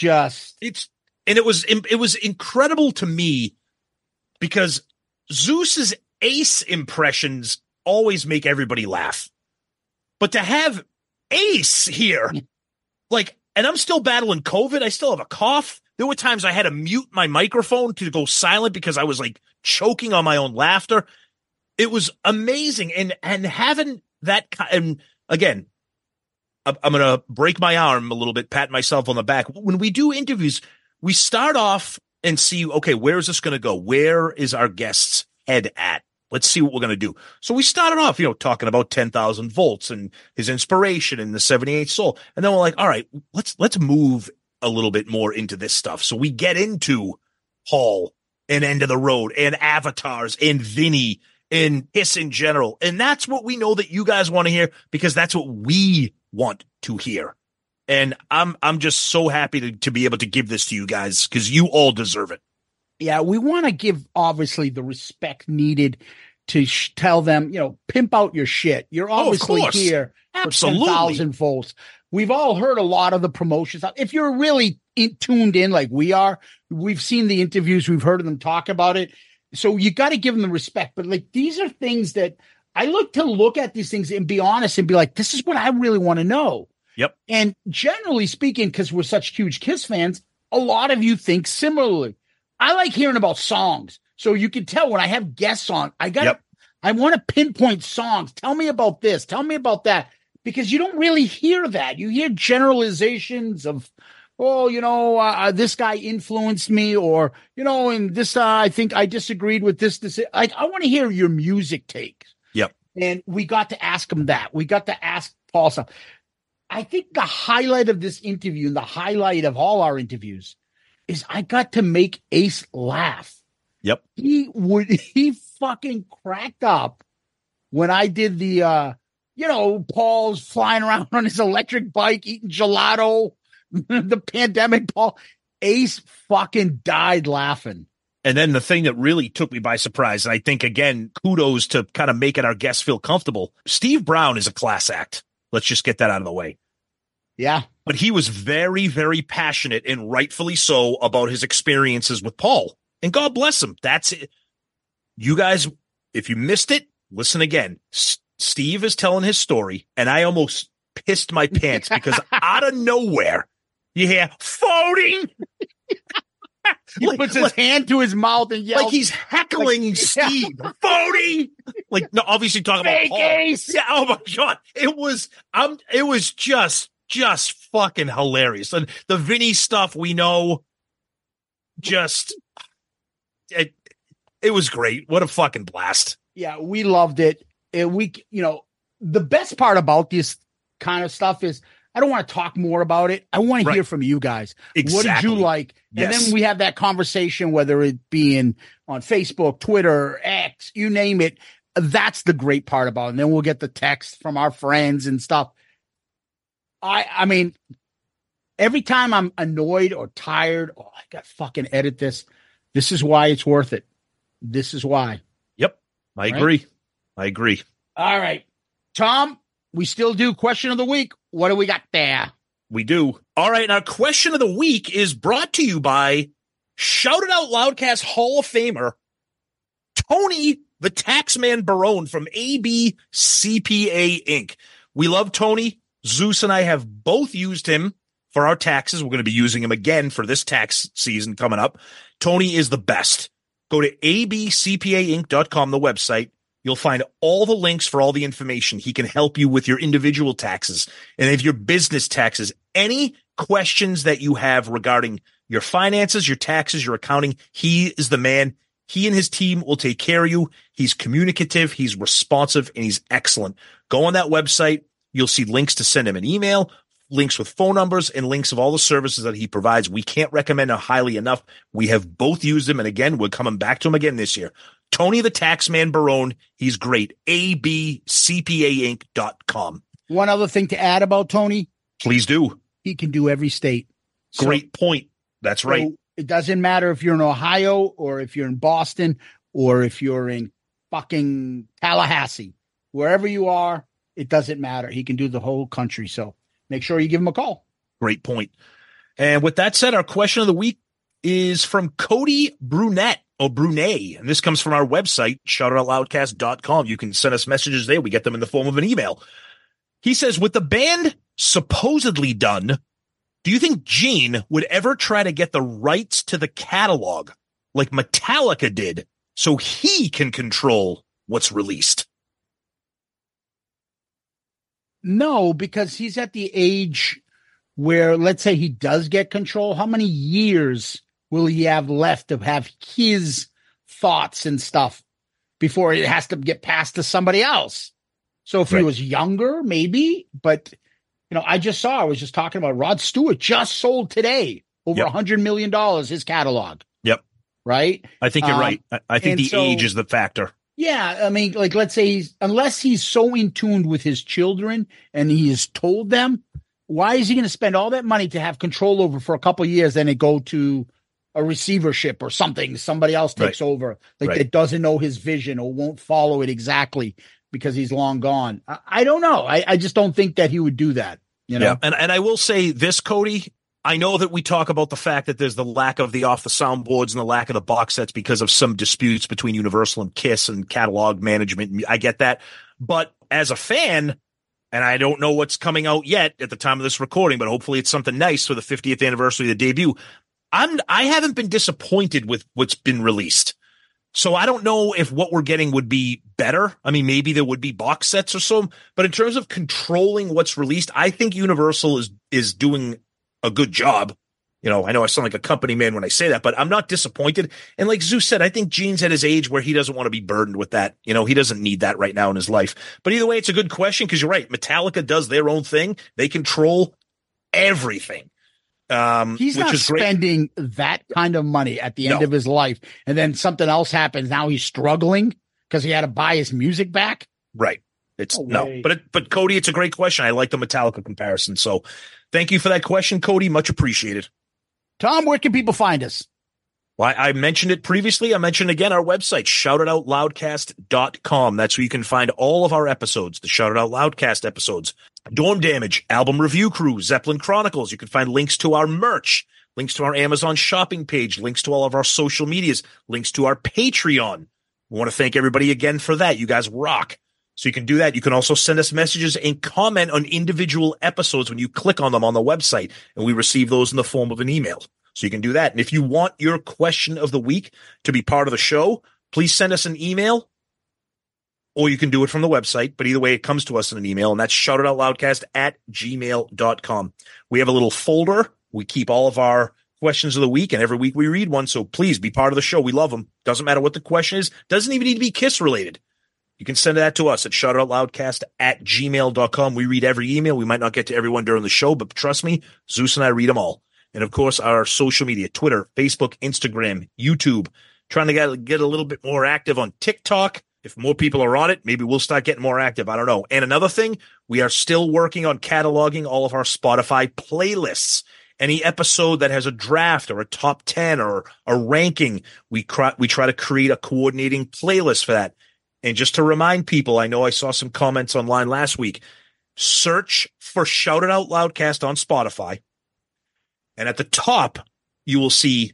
was incredible to me because Zeus's Ace impressions always make everybody laugh. But to have Ace here, like, and I'm still battling COVID. I still have a cough. There were times I had to mute my microphone to go silent because I was like choking on my own laughter. It was amazing. And having that, and again, I'm going to break my arm a little bit, pat myself on the back. When we do interviews, we start off and see, okay, where is this going to go? Where is our guest's head at? Let's see what we're going to do. So we started off, talking about 10,000 volts and his inspiration and the 78 Soul. And then we're like, all right, let's move a little bit more into this stuff. So we get into Paul and End of the Road and Avatars and Vinny and Kiss in general. And that's what we know that you guys want to hear because that's what we want to hear. And I'm just so happy to be able to give this to you guys because you all deserve it. Yeah, we want to give, obviously, the respect needed to tell them, pimp out your shit. You're obviously here for 10,000 volts. We've all heard a lot of the promotions. If you're really tuned in like we are, we've seen the interviews. We've heard of them talk about it. So you got to give them the respect. But, like, these are things that I like to look at these things and be honest and be like, this is what I really want to know. Yep. And generally speaking, because we're such huge Kiss fans, a lot of you think similarly. I like hearing about songs. So you can tell when I have guests on, I want to pinpoint songs. Tell me about this. Tell me about that. Because you don't really hear that. You hear generalizations of, this guy influenced me or, and this, I think I disagreed with this. I want to hear your music takes. Yep. And we got to ask him that. We got to ask Paul something. I think the highlight of this interview and the highlight of all our interviews is I got to make Ace laugh. Yep. He fucking cracked up when I did the, Paul's flying around on his electric bike, eating gelato, the pandemic, Paul. Ace fucking died laughing. And then the thing that really took me by surprise, and I think, again, kudos to kind of making our guests feel comfortable. Steve Brown is a class act. Let's just get that out of the way. Yeah. But he was very, very passionate and rightfully so about his experiences with Paul. And God bless him. That's it. You guys, if you missed it, listen again. Steve is telling his story, and I almost pissed my pants because out of nowhere, you hear floating. He puts his hand to his mouth and yells like he's heckling Steve. Phony. Like, no, obviously talking about Paul. Ace. Yeah. Oh my God. It was just fucking hilarious. And the Vinny stuff we know, it was great. What a fucking blast. Yeah, we loved it. The best part about this kind of stuff is I don't want to talk more about it. I want to hear from you guys. Exactly. What did you like? Yes. And then we have that conversation, whether it be on Facebook, Twitter, X, you name it. That's the great part about it. And then we'll get the text from our friends and stuff. I mean, every time I'm annoyed or tired, I got to fucking edit this. This is why it's worth it. This is why. Yep. I agree. All right. Tom, we still do question of the week. What do we got there? We do. All right. Our question of the week is brought to you by Shout It Out Loudcast Hall of Famer, Tony the Taxman Barone from AB CPA Inc. We love Tony. Zeus and I have both used him for our taxes. We're going to be using him again for this tax season coming up. Tony is the best. Go to abcpainc.com, the website. You'll find all the links for all the information. He can help you with your individual taxes and if your business taxes, any questions that you have regarding your finances, your taxes, your accounting. He is the man. He and his team will take care of you. He's communicative, he's responsive, and he's excellent. Go on that website. You'll see links to send him an email, links with phone numbers, and links of all the services that he provides. We can't recommend him highly enough. We have both used him, and again, we're coming back to him again this year. Tony the Taxman Barone, he's great. abcpainc.com. One other thing to add about Tony. Please do. He can do every state. Great point. That's right. So it doesn't matter if you're in Ohio or if you're in Boston or if you're in fucking Tallahassee. Wherever you are, it doesn't matter. He can do the whole country. So make sure you give him a call. Great point. And with that said, our question of the week is from Cody Brunet. And this comes from our website, shoutitoutloudcast.com. You can send us messages there. We get them in the form of an email. He says, with the band supposedly done, do you think Gene would ever try to get the rights to the catalog like Metallica did so he can control what's released? No, because he's at the age where, let's say he does get control. How many years will he have left to have his thoughts and stuff before it has to get passed to somebody else? So if he was younger, maybe, but I was just talking about Rod Stewart just sold today over $100 million, his catalog. Yep. Right. I think you're right. I think the age is the factor. Yeah. I mean, like, let's say unless he's so in tune with his children and he has told them, why is he going to spend all that money to have control over for a couple of years, then it go to a receivership or something, somebody else takes over, that doesn't know his vision or won't follow it exactly because he's long gone. I don't know. I just don't think that he would do that. Yeah. And I will say this, Cody, I know that we talk about the fact that there's the lack of the off the soundboards and the lack of the box sets because of some disputes between Universal and Kiss and catalog management. I get that. But as a fan, and I don't know what's coming out yet at the time of this recording, but hopefully it's something nice for the 50th anniversary of the debut. I haven't been disappointed with what's been released. So I don't know if what we're getting would be better. I mean, maybe there would be box sets or so, but in terms of controlling what's released, I think Universal is doing a good job. I know I sound like a company man when I say that, but I'm not disappointed. And like Zeus said, I think Gene's at his age where he doesn't want to be burdened with that. He doesn't need that right now in his life. But either way, it's a good question because you're right. Metallica does their own thing. They control everything. He's not spending that kind of money at the end of his life, and then something else happens. Now he's struggling because he had to buy his music back. Right. But Cody, it's a great question. I like the Metallica comparison. So thank you for that question, Cody. Much appreciated. Tom, where can people find us? Well, I mentioned it previously. I mentioned again our website, shoutitoutloudcast.com. That's where you can find all of our episodes, the Shout It Out Loudcast episodes, Dorm Damage, Album Review Crew, Zeppelin Chronicles. You can find links to our merch, links to our Amazon shopping page, links to all of our social medias, links to our Patreon. We want to thank everybody again for that. You guys rock. So you can do that. You can also send us messages and comment on individual episodes when you click on them on the website, and we receive those in the form of an email. So you can do that. And if you want your question of the week to be part of the show, please send us an email, or you can do it from the website. But either way, it comes to us in an email, and that's shoutitoutloudcast@gmail.com. We have a little folder. We keep all of our questions of the week, and every week we read one. So please be part of the show. We love them. Doesn't matter what the question is. Doesn't even need to be Kiss related. You can send that to us at shoutitoutloudcast@gmail.com. We read every email. We might not get to everyone during the show, but trust me, Zeus and I read them all. And of course, our social media, Twitter, Facebook, Instagram, YouTube, trying to get a little bit more active on TikTok. If more people are on it, maybe we'll start getting more active. I don't know. And another thing, we are still working on cataloging all of our Spotify playlists. Any episode that has a draft or a top 10 or a ranking, we try to create a coordinating playlist for that. And just to remind people, I know I saw some comments online last week, search for Shout It Out Loudcast on Spotify. And at the top, you will see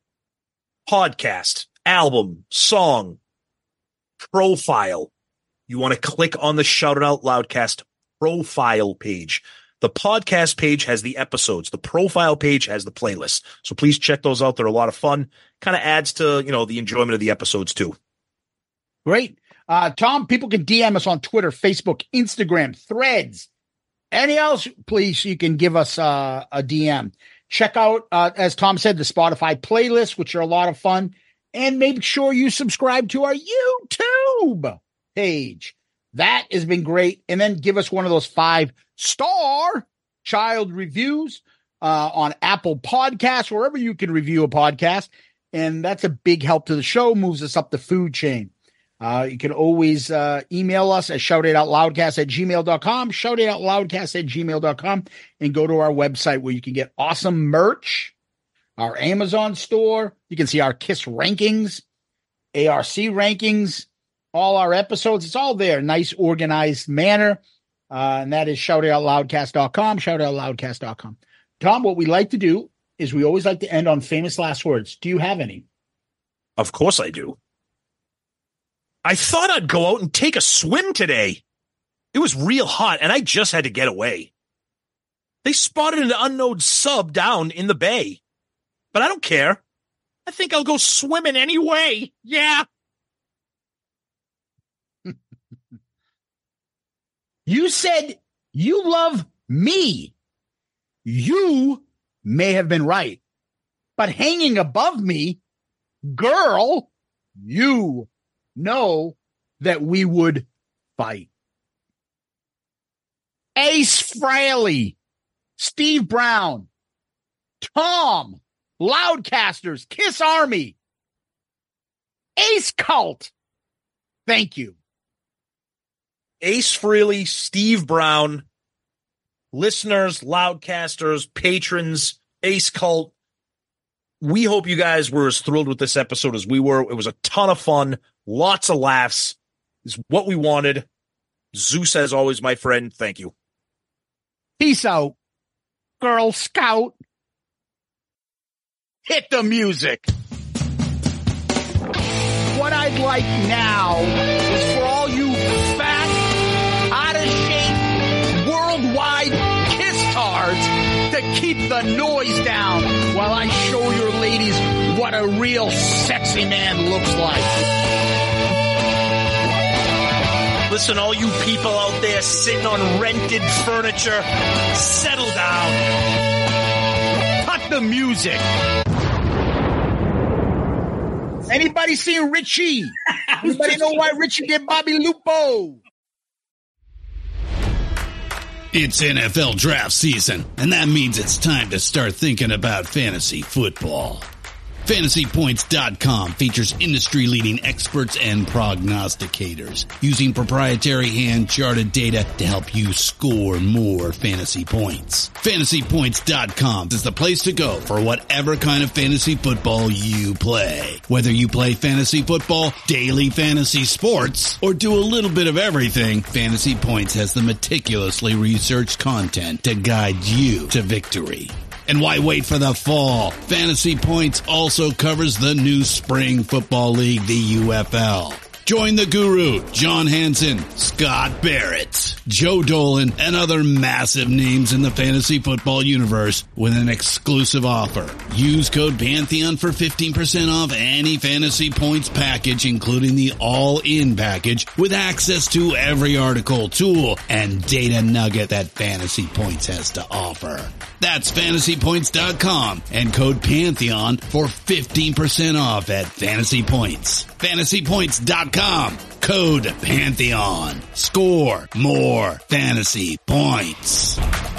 podcast, album, song, profile. You want to click on the Shout It Out Loudcast profile page. The podcast page has the episodes. The profile page has the playlist. So please check those out. They're a lot of fun. Kind of adds to, the enjoyment of the episodes too. Great. Tom, people can DM us on Twitter, Facebook, Instagram, Threads. Any else, please, you can give us a DM. Check out, as Tom said, the Spotify playlists, which are a lot of fun. And make sure you subscribe to our YouTube page. That has been great. And then give us one of those 5-star child reviews on Apple Podcasts, wherever you can review a podcast. And that's a big help to the show, moves us up the food chain. You can always email us at shoutitoutloudcast@gmail.com, shoutitoutloudcast@gmail.com, and go to our website where you can get awesome merch, our Amazon store. You can see our KISS rankings, ARC rankings, all our episodes. It's all there, nice, organized manner. And that is shoutitoutloudcast.com, shoutitoutloudcast.com. Tom, what we like to do is we always like to end on famous last words. Do you have any? Of course I do. I thought I'd go out and take a swim today. It was real hot, and I just had to get away. They spotted an unknown sub down in the bay. But I don't care. I think I'll go swimming anyway. Yeah. You said you love me. You may have been right. But hanging above me, girl, you know that we would fight. Ace Frehley, Steve Brown, Tom, Loudcasters, Kiss Army, Ace Cult. Thank you. Ace Frehley, Steve Brown, listeners, Loudcasters, patrons, Ace Cult. We hope you guys were as thrilled with this episode as we were. It was a ton of fun. Lots of laughs. It's what we wanted. Zeus, as always, my friend. Thank you. Peace out, Girl Scout. Hit the music. What I'd like now is for all you fat, out-of-shape, worldwide kiss-tards to keep the noise down while I show your ladies what a real sexy man looks like. Listen, all you people out there sitting on rented furniture, settle down. Cut the music. Anybody seen Richie? Anybody know why Richie did Bobby Lupo? It's NFL draft season, and that means it's time to start thinking about fantasy football. FantasyPoints.com features industry-leading experts and prognosticators using proprietary hand-charted data to help you score more fantasy points. FantasyPoints.com is the place to go for whatever kind of fantasy football you play. Whether you play fantasy football, daily fantasy sports, or do a little bit of everything, Fantasy Points has the meticulously researched content to guide you to victory. And why wait for the fall? Fantasy Points also covers the new spring football league, the UFL. Join the guru, John Hansen, Scott Barrett, Joe Dolan, and other massive names in the fantasy football universe with an exclusive offer. Use code Pantheon for 15% off any Fantasy Points package, including the all-in package with access to every article, tool, and data nugget that Fantasy Points has to offer. That's fantasypoints.com and code Pantheon for 15% off at Fantasy Points. Fantasypoints.com, code Pantheon. Score more fantasy points.